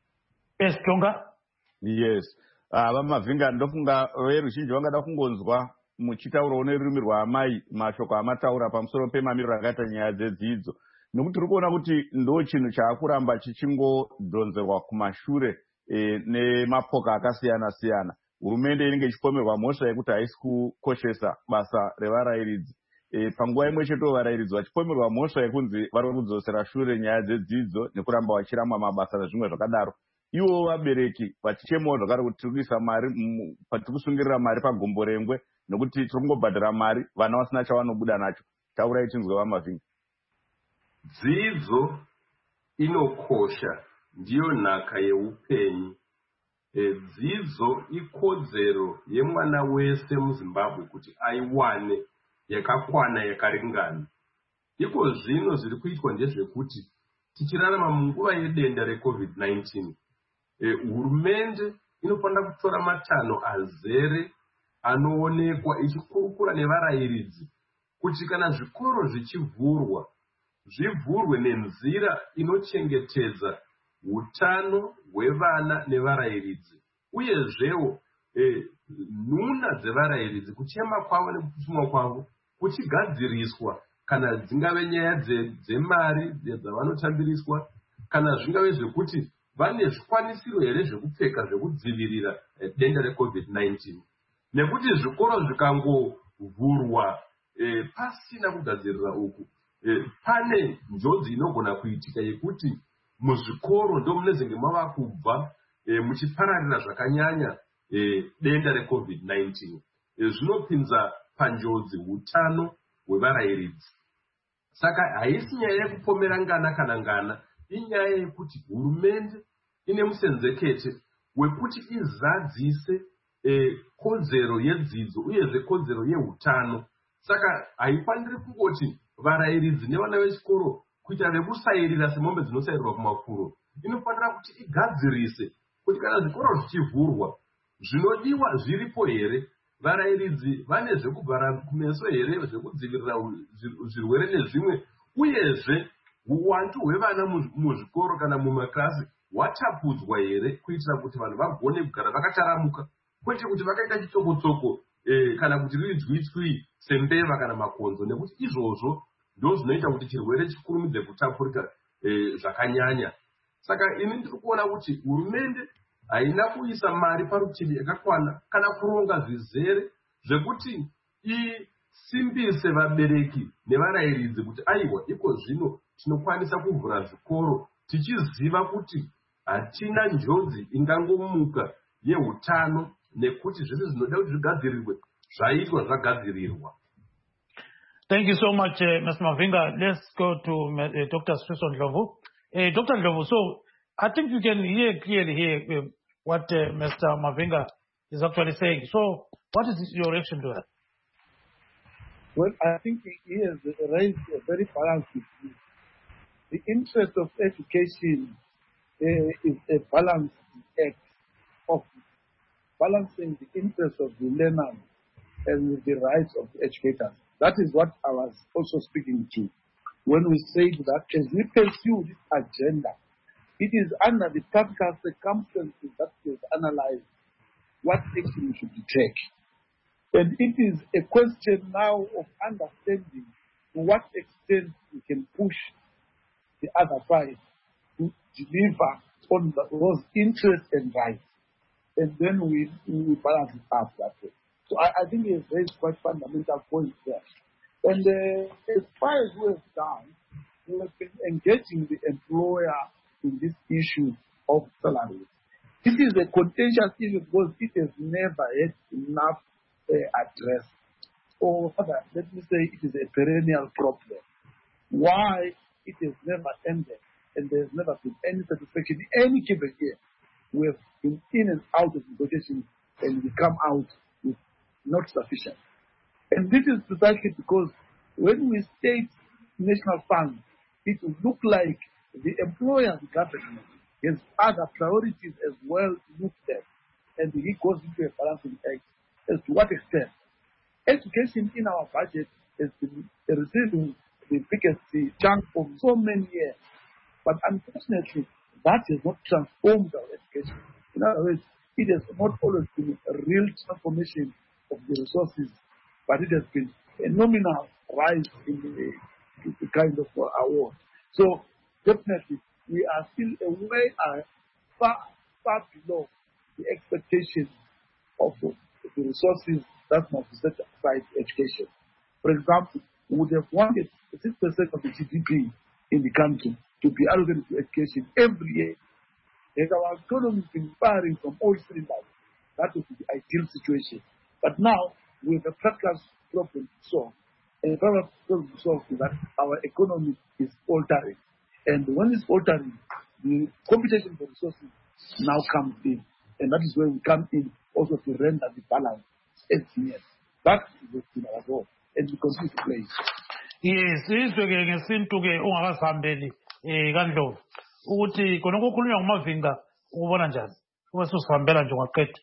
Yes, Jonga? Yes. Ava Mavinga ndofunga veruzhinji vangada kungonzwa muchitaura une rurimi rwaamai mashoko amataura pamusoro pemamiriro akaita nyaya dzedzidzo, nokuti tiri kuona kuti ndo chinhu chaakuramba chichingodhonzerwa kumashure e, nemapoka akasiyana siyana. Hurumende inenge ichipomerwa mhosva yekuti haisi kukoshesa basa revarayiridzi. E, panguva imwe chete varayiridzwa vachipomerwa mhosva yekunzi vari kudzosera shure nyaya dzedzidzo nekuramba vachiramwa mabasa nezvimwe zvakadaro. Ivo vabereki vachichemawo zvakare kuti tiri kuisa mari, tiri kusungirira mari pagombo rengwe nokuti tiri kungobhadhara mari vana vasina chavanobuda nacho. Taurai tinzwe vaMavinga. Dzidzo inokosha, ndiyo nhaka yeupenyu. E, dzidzo ikodzero yemwana wese muZimbabwe kuti aiwane yakakwana yakaringana. Iko zvino zviri kuitwa ndezvekuti tichirarama munguva yedenda reCovid nineteen, e, hurumende inofanira kutora matanho azere anoonekwa ichikurukura nevarayiridzi kuti kana zvikoro zvichivhurwa zvivhurwe nenzira inochengetedza utano hwevana nevarayiridzi, uyezvewo e, nhuna dzevarayiridzi kuchema kwavo nekutumwa kwavo kuchigadziriswa kana dzingave nyaya dzemari dzavanotambiriswa, kana zvingave zvekuti vane zvikwanisiro here zvekupfeka zvekudzivirira denda recovid nineteen. Nekuti zvikoro zvikangovhurwa pasina kugadzirira uku, pane njodzi inogona kuitika yekuti muzvikoro ndo munezenge mava kubva muchipararira zvakanyanya denda recovid nineteen. Zvinopinza panjodzi hutano hwevarayiridzi. Saka haisi nyaya yekupomera ngana kana ngana, inyaya yekuti hurumende ine musenzekete wekuti izadzise kodzero yedzidzo uyezve kodzero yehutano. Saka haifaniri kungoti varayiridzi nevana vechikoro kuita vekusayirira semombe dzinosayirwa kumafuro. Inofanira kuti igadzirise kuti kana zvikoro zvichivhurwa, zvinodiwa zviripo here, varayiridzi vane zvekuvhara kumeso here, zvekudzivirira zvirwere nezvimwe, uyezve uwandu hwevana muzvikoro kana mumaklasi hwatapudzwa here, kuitira kuti vanhu vagone kugara vakataramuka, kwete kuti vakaita chitsoko-tsoko kana kuti riri dzwitswi sembeva kana makonzo, nekuti izvozvo ndo zvinoita kuti chirwere chikurumidze kutapurika zvakanyanya. Saka ini ndiri kuona kuti hurumende haina kuisa mari parutivi yakakwana kana kuronga zvizere zvekuti isimbise vabereki nevarayiridzi kuti aiwa, iko zvino tinokwanisa kuvhura zvikoro tichiziva kuti hatina njodzi ingangomuka yehutano, nekuti zvese zvinoda kuti zvigadzirirwe zvaitwa zvagadzirirwa. Thank you so much, uh, Mister Mavinga. Let's go to uh, Doctor Sifiso Ndlovu. Uh, Doctor Ndlovu, so I think you can hear clearly here uh, what uh, Mister Mavinga is actually saying. So what is your reaction to that? Well, I think he has raised a very balanced issue. The interest of education uh, is a balanced act of balancing the interest of the learners and the rights of the educators. That is what I was also speaking to when we said that as we pursue this agenda, it is under the practical circumstances that we analyze what action we should take. And it is a question now of understanding to what extent we can push the other side to deliver on the, those interests and rights. And then we, we balance it up that way. So I, I think it's raised quite fundamental points there. And uh, as far as we have done, we have been engaging the employer in this issue of salaries. This is a contentious issue because it has never had enough uh, address. Or rather, let me say it is a perennial problem. Why it has never ended and there has never been any satisfaction in any given year. We have been in and out of negotiations and we come out with not sufficient. And this is precisely because when we state national funds, it will look like the employer, the government, has other priorities as well to look at. And he goes into a balancing act as to what extent. Education in our budget has been receiving the biggest chunk for so many years. But unfortunately, that has not transformed our education. In other words, it has not always been a real transformation of the resources, but it has been a nominal rise in the, in the kind of uh, award. So definitely, we are still a way uh, far, far below the expectations of the, the resources that must be set aside for education. For example, we would have wanted six percent of the G D P in the country to be allocated to education every year. As our economy has been firing from all cylinders, that would be the ideal situation. But now, we have a practical problem to solve. And the practical problem to solve is that our economy is altering. And when it's altering, the competition for resources now comes in. And that is where we come in also to render the balance. Eight years. That is in our role. And we continue to play. Yes, izwe-ke ngesintu-ke ungakasihambeli um kaNdlovu ukuthi khona kukhulunywa nguMavinga ukubona njani uma susihambela nje ungaqeda.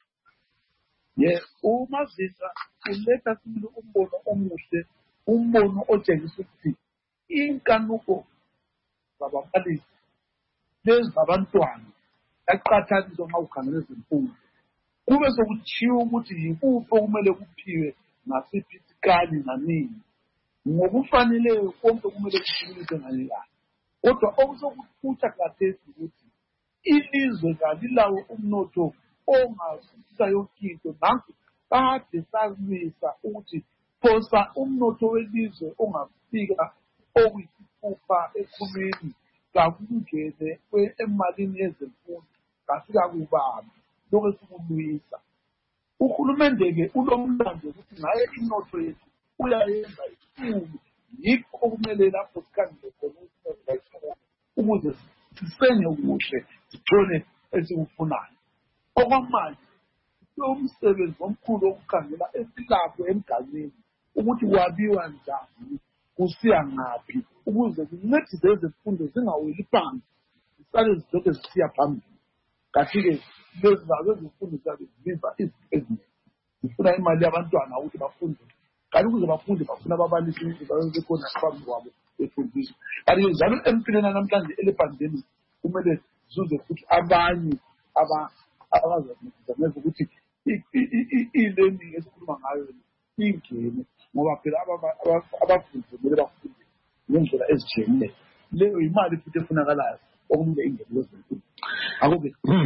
Yes, uMavinga uletha sibili umbono omuhle, umbono otshengisa ukuthi inkanuko zababalisi lezi zabantwana yaqhathaniswa nxa ukhangele ezemfundo. Kube sokutshiwo ukuthi yikuphi okumele kuphiwe ngasiphi isikali nanini. ngokufaneleyo konke kumele kukhulunywe ngale la kodwa okusokuthutha kathesi ukuthi ilizwe kalilawo umnotho ongafisa yonkinto nanku kade salwisa ukuthi phosa umnotho welizwe ongafika okuyisithupha ekhulwini kakungene emalini yezemfundo kafika kubamba lokho esikulwisa uhulumende-ke unomlando ukuthi ngaye inotho yethu uyayenza inkulu yikho okumele lapho sikhangele khona ukuze sisenge kuhle sithole esikufunayo okwamanje umsebenzi omkhulu wokukhangela esilapho emgazini ukuthi wabiwa njani kusiya ngaphi ukuze kuncedise ezemfundo zingaweli phansi zisale zilokhu zisiya phambili kathi-ke lezi zazo ezemfundo ziyabe zibiza izinto eziningi zifuna imali yabantwana ukuthi bafunde kanti ukuze bafunde bafuna ababalisi bekhona phambi kwabo befundiswa kanti njalo empilweni namhlanje elepandemic kumele zuze futhi abanye abazancedisa ukuthi i-learning esikhuluma ngayo ingene ngoba phela abafundi kumele bafunde ngendlela ezitshiyeneyo leyo imali futhi efunakalayo okumele ingene lezemfundo akho-ke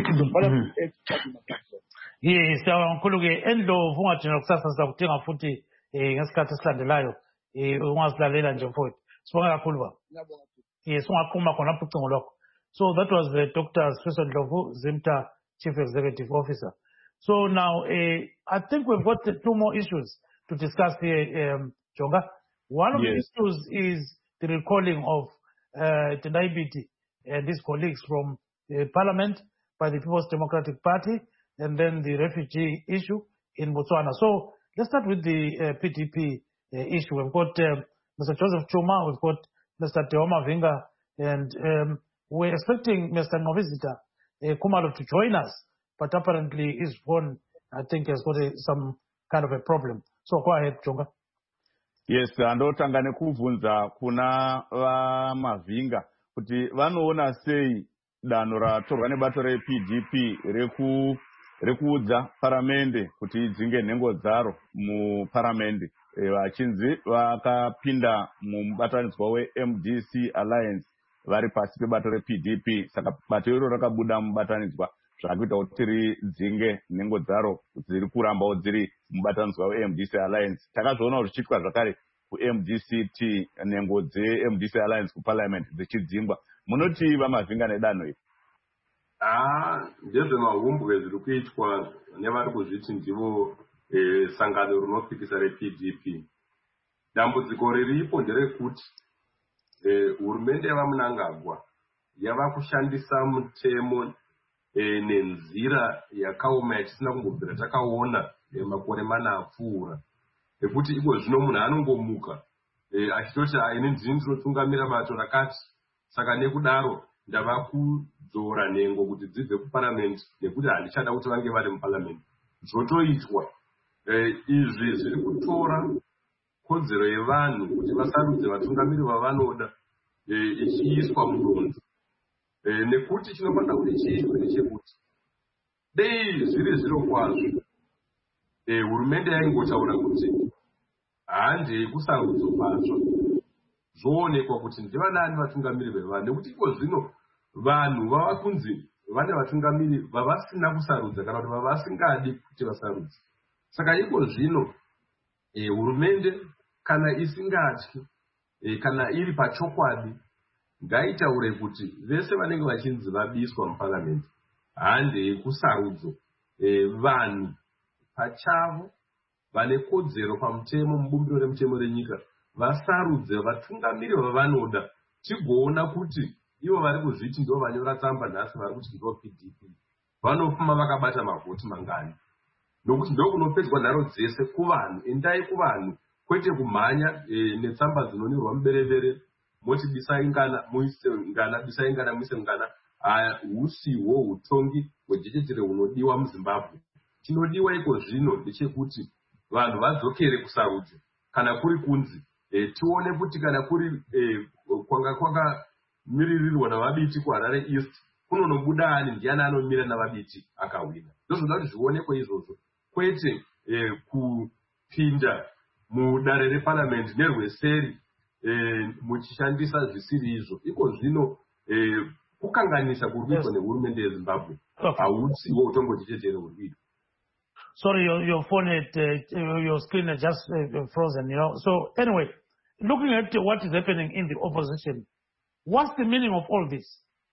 yes siyabonga-ke Endlovu ungathi nakusasa sizakudinga futhi um ngesikhathi esilandelayo um ungasilalela nje mfowethu sibonga kakhulu baba yes ungaqhuma khonapho ucingo lwakho. So that was the Doctor Sifiso Ndlovu, Zimta Chief Executive Officer. So now uh, I think we've got two more issues to discuss here, um, Jonga. One of yes. the issues is the recalling of uh, Tendai Biti and his colleagues from the Parliament by the People's Democratic Party, and then the refugee issue in Botswana. So let's start with the uh, P D P uh, issue. We've got uh, Mister Joseph Chuma, we've got Mister Teoma Vinga, and um, we're expecting Mister Novizita uh, Kumalo to join us, but apparently his phone, I think, has got a, some kind of a problem. So go ahead, Jonga. Yes, andotanga nekuvunza kuna va Mavinga kuti vanoona sei danho ratorwa nebato re-P D P reku rekuudza paramende kuti idzinge nhengo dzaro muparamende vachinzi vakapinda mubatanidzwa we-M D C Alliance vari pasi pebato re-P D P. Saka bato iro rakabuda mubatanidzwa zvakuita kuti ridzinge nhengo dzaro dziri kurambawo dziri mubatanidzwa we-M D C Alliance. Takazviona zvichiitwa zvakare ku-M D C T nhengo dze-M D C Alliance kuparliament dzichidzingwa. Munoti vaMavinga nedanho iri? Ah, ndezvemahumbwe zviri kuitwa nevari kuzviti ndivo eh, sangano rinopikisa re-P D P. Dambudziko riripo nderekuti hurumende eh, yavaMunangagwa yava kushandisa mutemo eh, nenzira yakaoma yatisina kumbobvira takaona eh, makore mana apfuura ekuti iko zvino munhu anongomuka eh, achitoti aine ndini ndinotungamira bato rakati, saka nekudaro ndava kudzora nhengo kuti dzibve kuparliament nekuti handichada kuti vange vari muparliament. Zvotoitwa eh, izvi zviri kutora kodzero yevanhu kuti vasarudze vatungamiri vavanoda eh, ichiiswa mudonzo eh, nekuti chinofanira kuti chiitwe nechekuti dei zviri zviro kwazvo eh, hurumende yaingotaura kuti handei kusarudzo patsva zvoonekwa kuti ndivanani vatungamiri vevanhu, nekuti iko zvino vanhu vava kunzi vane vatungamiri vavasina kusarudza kana kuti vavasingadi kuti vasarudze. Saka iko zvino eh, hurumende kana isingatyi eh, kana iri pachokwadi ngaitaure kuti vese vanenge vachinzi vabiswa muparliament handei kusarudzo eh, vanhu pachavo vane kodzero pamutemo mubumbiro remutemo renyika vasarudze vatungamiri vavanoda, tigoona kuti ivo vari kuzviti ndo vanyora tsamba nhasi vari kuti ndo P D P vanofuma vakabata mavhoti mangani, nokuti ndo kunopedzwa nharo dzese kuvanhu. Endai kuvanhu, kwete kumhanya e, netsamba dzinonyorwa muberevere moti bisai ngana muise ngana bisai ngana muise ngana. Husiwo utongi hwejechetere hunodiwa muZimbabwe. Chinodiwa iko zvino ndechekuti vanhu vadzokere kusarudzo kana kuri kunzi e, tione kuti kana kuri e, kwanga kwanga miririrwa navabiti kuHarare East kunonobuda ani ndiani anomira navabiti akawina. Ndozvoda kuti zvionekwe izvozvo, kwete e, kupinda mudare reparliament nerweseri muchishandisa zvisiri izvo. Iko zvino kukanganisa kuri kuitwa nehurumende yeZimbabwe hausiwo utongochechechera uri kuitwa. Sorry, your, your phone, had, uh, your screen had just uh, frozen, you know. So anyway, looking at what is happening in the opposition, what's the meaning of all this?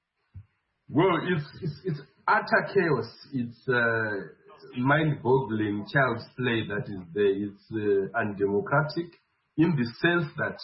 Well, it's, it's, it's utter chaos. It's uh, mind-boggling child's play that is there. It's uh, undemocratic in the sense that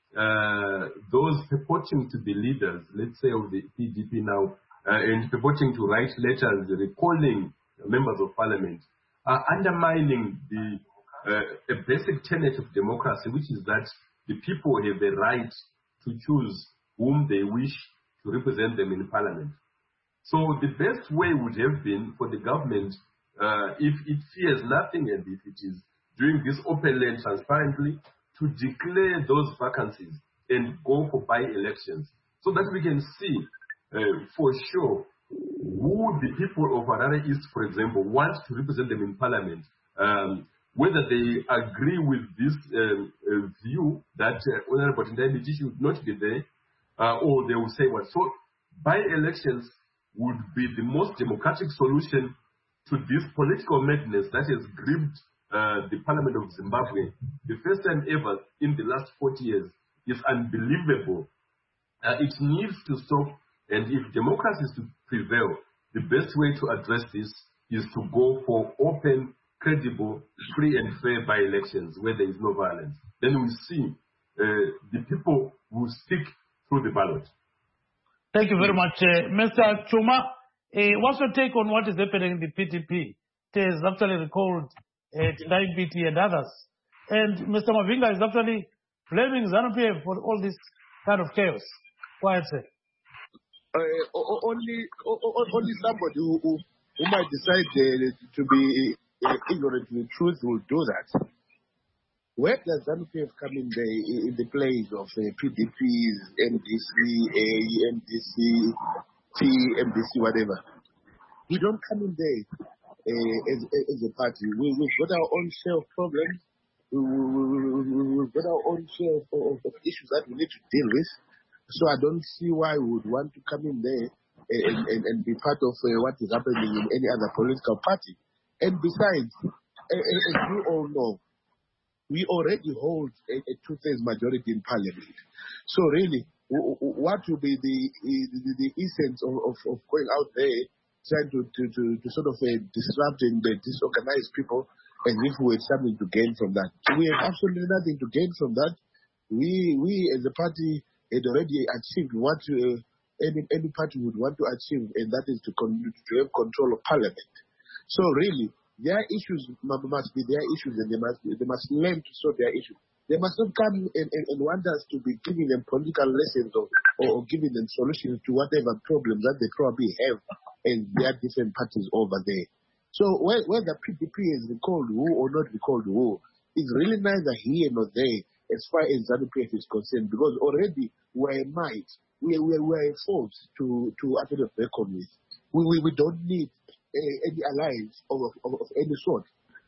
uh, those purporting to be leaders, let's say of the P D P now, uh, and purporting to write letters recalling members of parliament, are undermining the uh, a basic tenet of democracy, which is that the people have the right to choose whom they wish to represent them in parliament. So the best way would have been for the government, uh, if it fears nothing and if it is doing this openly and transparently, to declare those vacancies and go for by-elections so that we can see uh, for sure who the people of Harare East, for example, want to represent them in parliament, um, whether they agree with this um, uh, view that uh, Honorable Ndayibiti should not be there, uh, or they will say what. So by-elections would be the most democratic solution to this political madness that has gripped uh, the Parliament of Zimbabwe. The first time ever in the last forty years is unbelievable. Uh, it needs to stop, and if democracy is to prevail, the best way to address this is to go for open, credible, free and fair by-elections where there is no violence. Then we see uh, the people who stick through the ballot. Thank you very much. Uh, Mister Chuma, uh, what's your take on what is happening in the P D P? It has actually recalled uh, Ndayibiti and others. And Mister Mavinga is actually blaming ZANU-P F for all this kind of chaos. Why is it? Uh, only, only somebody who, who, who might decide uh, to be uh, ignorant to the truth will do that. Where does ZANU-P F come in the in the place of uh, P D Ps, M D C, A, M D C, T, M D C, whatever? We don't come in there uh, as, as a party. We, we've got our own share of problems. We, we, we, we've got our own share of, of, of issues that we need to deal with. So I don't see why we would want to come in there and, and, and be part of uh, what is happening in any other political party. And besides, as you all know, we already hold a, a two-thirds majority in parliament. So really, what will be the the, the essence of, of, of going out there trying to, to, to, to sort of uh, disrupt and uh, disorganize people as if we had something to gain from that? We have absolutely nothing to gain from that. We, we as a party had already achieved what uh, any, any party would want to achieve, and that is to, con- to have control of parliament. So really, their issues must be their issues, and they must they must learn to solve their issues. They must not come and, and, and want us to be giving them political lessons or, or giving them solutions to whatever problems that they probably have in their different parties over there. So whether P D P is recalled who or not recalled who, is really neither here nor there as far as ZANU-P F is concerned, because already we're a might, we are we're a force to, to actually reckon with. We, we, we don't need Uh, any alliance of, of, of any sort.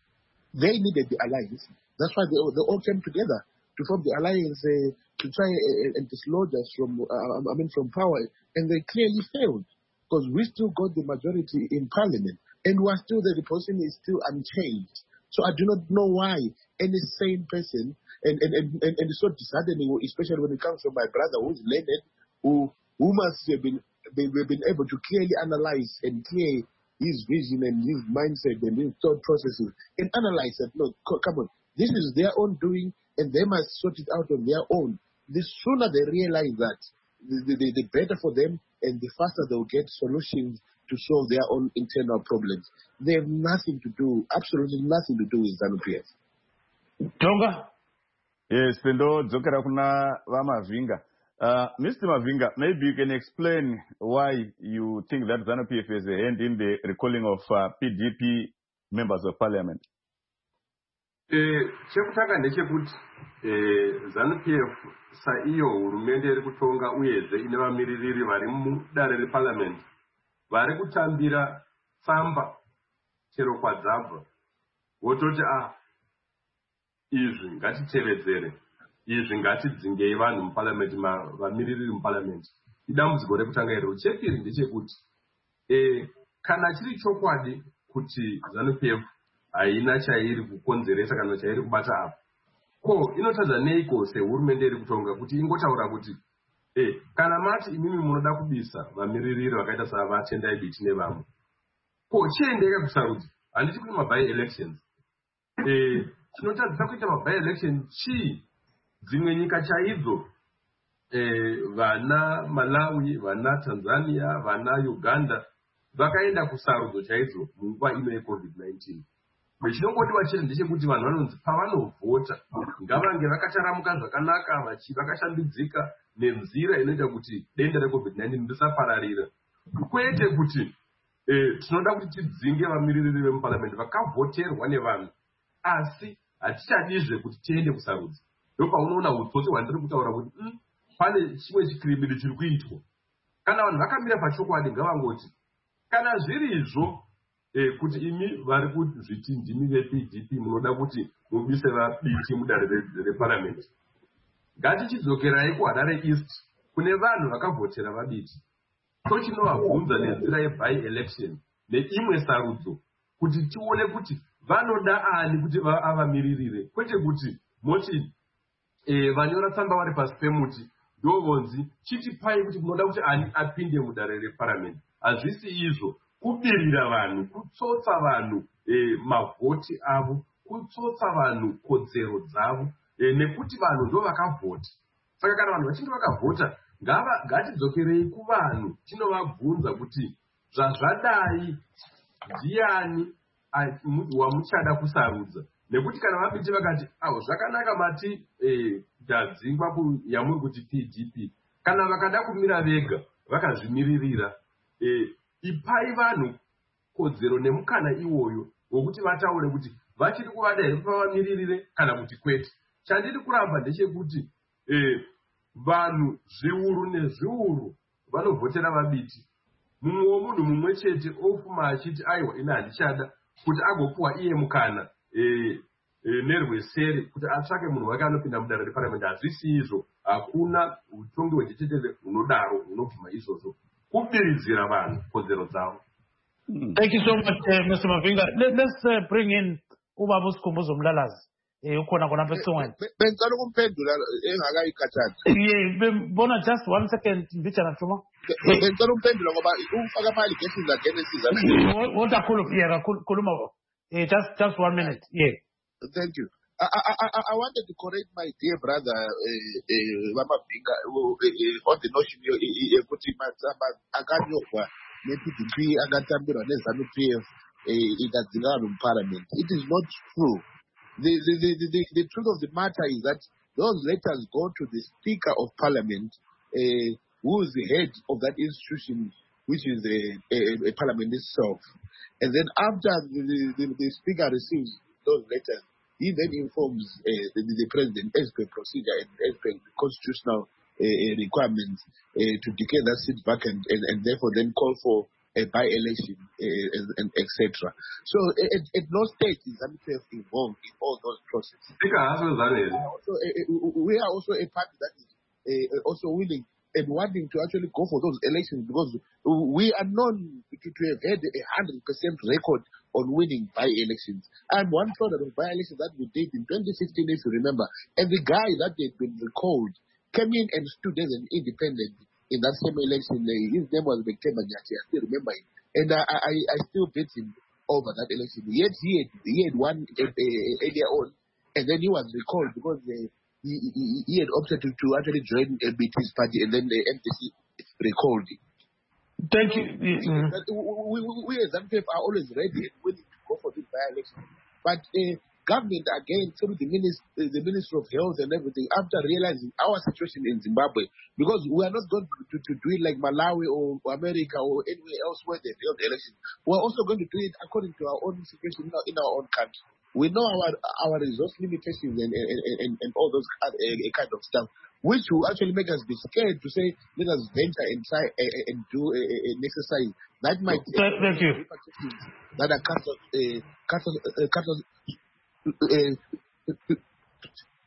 They needed the alliance. That's why they, they all came together to form the alliance uh, to try uh, and dislodge us from, uh, I mean, from power. And they clearly failed because we still got the majority in parliament, and we are still there. The position is still unchanged. So I do not know why any sane person, and and, and, and, and it's so disheartening, especially when it comes from my brother who's learned, who who must have been been, been able to clearly analyze and clear his vision and his mindset and his thought processes, and analyze that, no, come on, this is their own doing, and they must sort it out on their own. The sooner they realize that, the, the, the better for them, and the faster they'll get solutions to solve their own internal problems. They have nothing to do, absolutely nothing to do with ZANU-P F. Tonga? Yes, Pendo, Dzokera kuna Mavinga. Uh, Mister Mavinga, maybe you can explain why you think that ZANU-P F has a hand in the recalling of uh, P D P members of parliament. Chekutanga ndechekuti ZANU-P F saiyo hurumende iri kutonga uyezve ine vamiririri vari mudare reparliament vari kutambira tsamba chero kwadzabva vototi ah izvi ngatitevedzere, izvi ngatidzingei vanhu muparliament, vamiririri muparliament. Idambudziko rekutanga iro. Chepiri ndechekuti eh, kana chiri chokwadi kuti ZANU P F haina chairi kukonzeresa kana chairi kubata apa, ko inotadza neiko sehurumende iri kutonga kuti ingotaura kuti eh, kana mati imimi munoda kubisa vamiririri vakaita savaTendai Biti nevamwe, ko chiendeka kusarudzi. Handiti kuti maby elections eh, chinotadzisa kuita maby election chii? Dzimwe nyika chaidzo eh, vana Malawi, vana Tanzania, vana Uganda vakaenda kusarudzo chaidzo munguva ino yeCovid nineteen. Chinongodiwa chete ndechekuti vanhu vanonzi pavanovhota ngavange vakacharamuka zvakanaka, vakashambidzika nenzira inoita kuti denda reCovid nineteen risapararira, kwete kuti eh, tinoda kuti tidzinge vamiririri vemuparliament vakavhoterwa nevanhu, asi hatichadizve kuti tiende kusarudza. Ndopaunoona utsotsi hwandiri kutaura kuti mm, pane chimwe chikirimiri chiri kuitwa. Kana vanhu vakamira pachokwadi ngavangoti kana zvirizvo eh, kuti imi vari kuzviti ndimi veP D P munoda kuti mubise vaBiti mudare reparliament, ngatichidzokerai kuHarare East kune vanhu vakavhotera vaBiti, tochinovabvunza nenzira yeby election neimwe sarudzo kuti tione kuti vanoda ani kuti avamiririre, kwete kuti moti eh, vanyora tsamba vari pasi pemuti ndovonzi chitipai kuti munoda kuti ani apinde mudare reparliament. Hazvisi izvo, kubirira vanhu, kutsotsa vanhu eh, mavhoti avo, kutsotsa vanhu kodzero dzavo eh, nekuti vanhu ndo vakavhota. Saka kana vanhu vachinge vakavhota ngatidzokerei kuvanhu tinovabvunza kuti zvazvadai ndiani wamuchada kusarudza, nekuti kana vaBiti vakati awo zvakanaka mati eh, tadzingwa yamuri kuti P D P, kana vakada kumira vega vakazvimiririra eh, ipai vanhu kodzero nemukana iwoyo wokuti vataure kuti vachiri kuvada here kuti vavamiririre kana kuti kwete. Chandiri kuramba ndechekuti eh, vanhu zviuru nezviuru vanovhotera vaBiti, mumwe womunhu mumwe chete ofuma achiti aiwa ina handichada, kuti agopuwa iye mukana eh, eh, nerwesere kuti atsvake munhu wake anopinda mudare reparliament. Hazvisi izvo, hakuna utongi hwechechetere hunodaro hunobvuma izvozvo, kubiridzira vanhu kodzero dzavo. Thank you so much, uh, Mister Mavinga. Let, let's uh, bring in Ubaba Sikhumbuzo Mlalazi. Ukhona khona pesongweni. Bengicela ukumphendula engakayikhathathi. Yeah, bona just one second mbijana Thuma. Bengicela ukumphendula ngoba ufaka ama allegations against izana. What akhulu yeah, khuluma. Eh, just just one minute. Yeah. Thank you. I, I, I, I wanted to correct my dear brother uh, uh, Mavinga uh, on the notion yokuthi matsamba akanyokwa ne-P D P akatambirwa neZANU P F ikadzingana nomuparliament. It is not true. The, the, the, the, the truth of the matter is that those letters go to the Speaker of Parliament, uh, who is the head of that institution, which is a, a, a parliament itself. And then after the, the, the Speaker receives those letters, he then informs uh, the, the President as per procedure and as per constitutional uh, requirements uh, to declare that seat vacant and, and therefore then call for a by-election, uh, and, and et cetera. So at, at no stage is ZANU P F involved in all those processes. Also, uh, we are also a party that is uh, also willing and wanting to actually go for those elections because we are known to, to have had a one hundred percent record on winning by-elections. I'm one product of by-elections that we did in twenty sixteen, if you remember. And the guy that had been recalled came in and stood as an independent in that same election. His name was Bektemba Nyati. I still remember him. And I, I, I still beat him over that election. Yet he had, he had won earlier on, and then he was recalled because uh, he, he, he had opted to, to actually join uh, B T's party, and then the M D C recalled him. Thank you. Mm-hmm. We, we, we as ZANU P F are always ready and willing to go for this by-election. But uh, government, again, through the Minister, the Minister of Health and everything, after realizing our situation in Zimbabwe, because we are not going to, to, to do it like Malawi or America or anywhere else where they held elections. We are also going to do it according to our own situation in our, in our own country. We know our our resource limitations and and, and, and all those kind of stuff, which will actually make us be scared to say, let us venture and try and do an exercise that might thank, thank you. that are cut off, uh, cut off, uh, cut off, uh,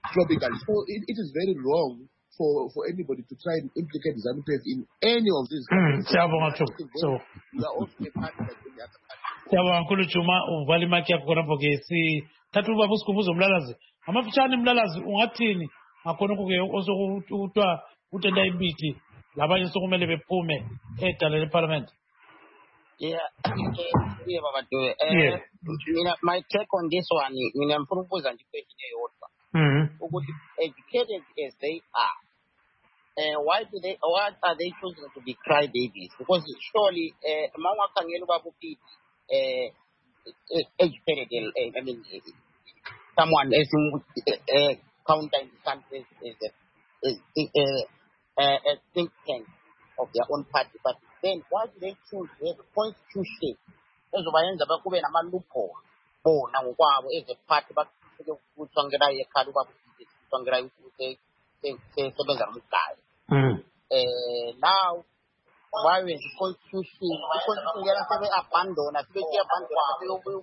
tropically. So it, it is very wrong for, for anybody to try and implicate ZANU-P F in any of these countries. Siyabonga too. So we are also a partner like any other country. Siyabonga kakhulu Chuma uvalimaki yakho khona ke si thatha ubaba usikhumbuzo Mlalazi. Amafutshane Mlalazi ungathini ngakhona ke osokuthiwa utenda ibiti labanye sokumele bephume edala leparliament. Yeah, yeah, Baba Dube. Uh, yeah. My take on this one, I'm from mm-hmm. Educated as they are, uh, why do they? Why are they choosing to be crybabies? Because surely, Mama Kangelu Babu educated. I mean, someone as uh, counter in the country is a, a think tank of their own party, but then why do they choose to have a constitution? As of I end up with a man loophole. Oh, now is a party, but Tongerai Kaduba Tongerai now why is the constitution the constitution abandoned as we abandoned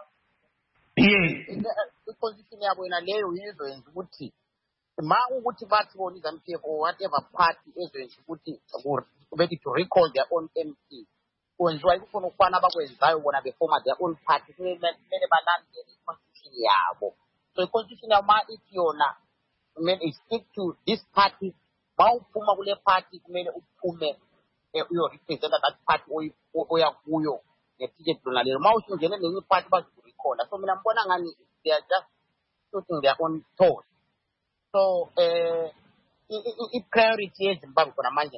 the constitution in a layer is Wuti. The man would bat on or whatever party is ready to recall their own M P. Who enjoy one of the former their own party, many constitution. So the constitution of my Itiona made a stick to this party, Mount Pumabule party, made Upume, you represent that party or Yakuyo, the ticket to the motion, the new party was to recall. So they are just shooting their own toes. So, uh, if priority is Zimbabwe, I'm talking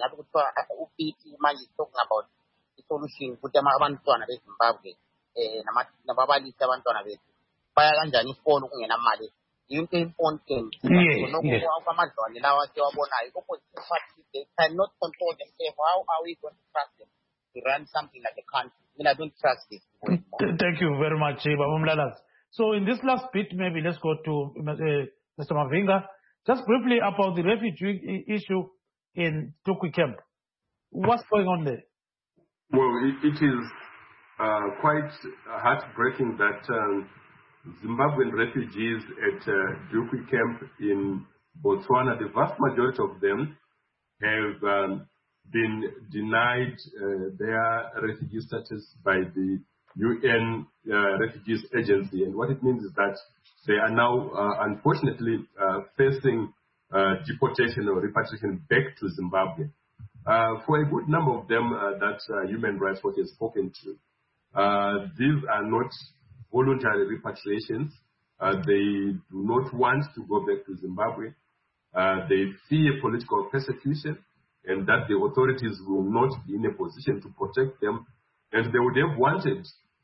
about the solution, put them around to another Zimbabwe, and Nababa is seven to another. Bayaganja ni phone kungena mali into important no go amazon lawa siwabona opposition party they cannot control themselves. How are we going to trust them to run something like a country? I mean, I don't trust this. Thank you very much, Baba Mlalazi. So in this last bit, maybe let's go to uh, Mister Mavinga. Just briefly about the refugee issue in Tukwi camp. What's going on there? Well, it, it is uh, quite heartbreaking that um, Zimbabwean refugees at uh, Tukwi camp in Botswana, the vast majority of them have um, been denied uh, their refugee status by the U N uh, Refugees Agency. And what it means is that they are now, uh, unfortunately, uh, facing uh, deportation or repatriation back to Zimbabwe. Uh, for a good number of them uh, that uh, Human Rights Watch has spoken to, uh, these are not voluntary repatriations. Uh, they do not want to go back to Zimbabwe. Uh, they fear political persecution and that the authorities will not be in a position to protect them. And they would have wanted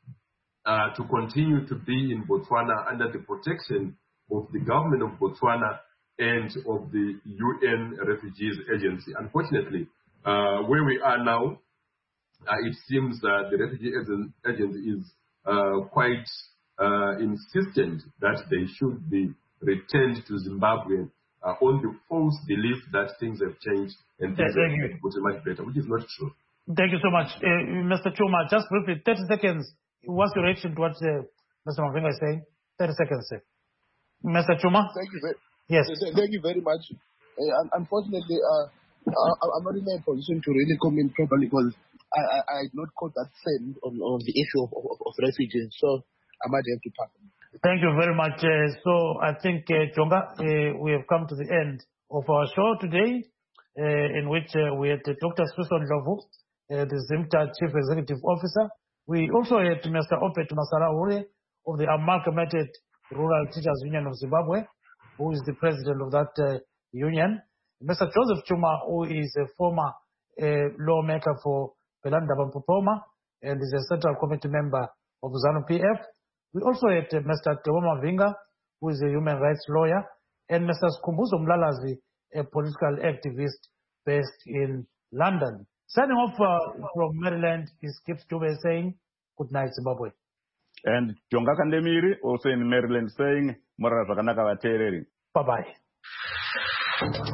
uh, to continue to be in Botswana under the protection of the government of Botswana and of the U N Refugees Agency. Unfortunately, uh, where we are now, uh, it seems that the Refugee Agency is uh, quite uh, insistent that they should be returned to Zimbabwe uh, on the false belief that things have changed and things Thank have gotten much better, which is not true. Thank you so much. Uh, Mister Chuma, just briefly, thirty seconds. What's your reaction to what uh, Mister Mavinga is saying? thirty seconds, sir. Mister Chuma? Thank you very, yes. Thank you very much. Uh, unfortunately, uh, I'm not in a position to really comment properly because I, I, I had not caught that trend on, on the issue of, of, of refugees. So I might have to pass. Thank you very much. Uh, so I think, uh, Chonga, uh, we have come to the end of our show today, uh, in which uh, we had uh, Doctor Susan Lovu, uh, the ZIMTA Chief Executive Officer. We also had Mister Opet Masaraure of the Amalgamated Rural Teachers Union of Zimbabwe, who is the president of that uh, union. Mister Joseph Chuma, who is a former uh, lawmaker for Belanda Bampopoma and is a Central Committee member of ZANU-P F. We also had uh, Mister Tewoma Vinga, who is a human rights lawyer, and Mister Skhumbuzo Mlalazi, a political activist based in London. Signing off uh, from Maryland is Kip Dube saying, good night, Zimbabwe. And Chonga Kandemiri, also in Maryland, saying, Mora Vakanaka Vatereri. Bye-bye.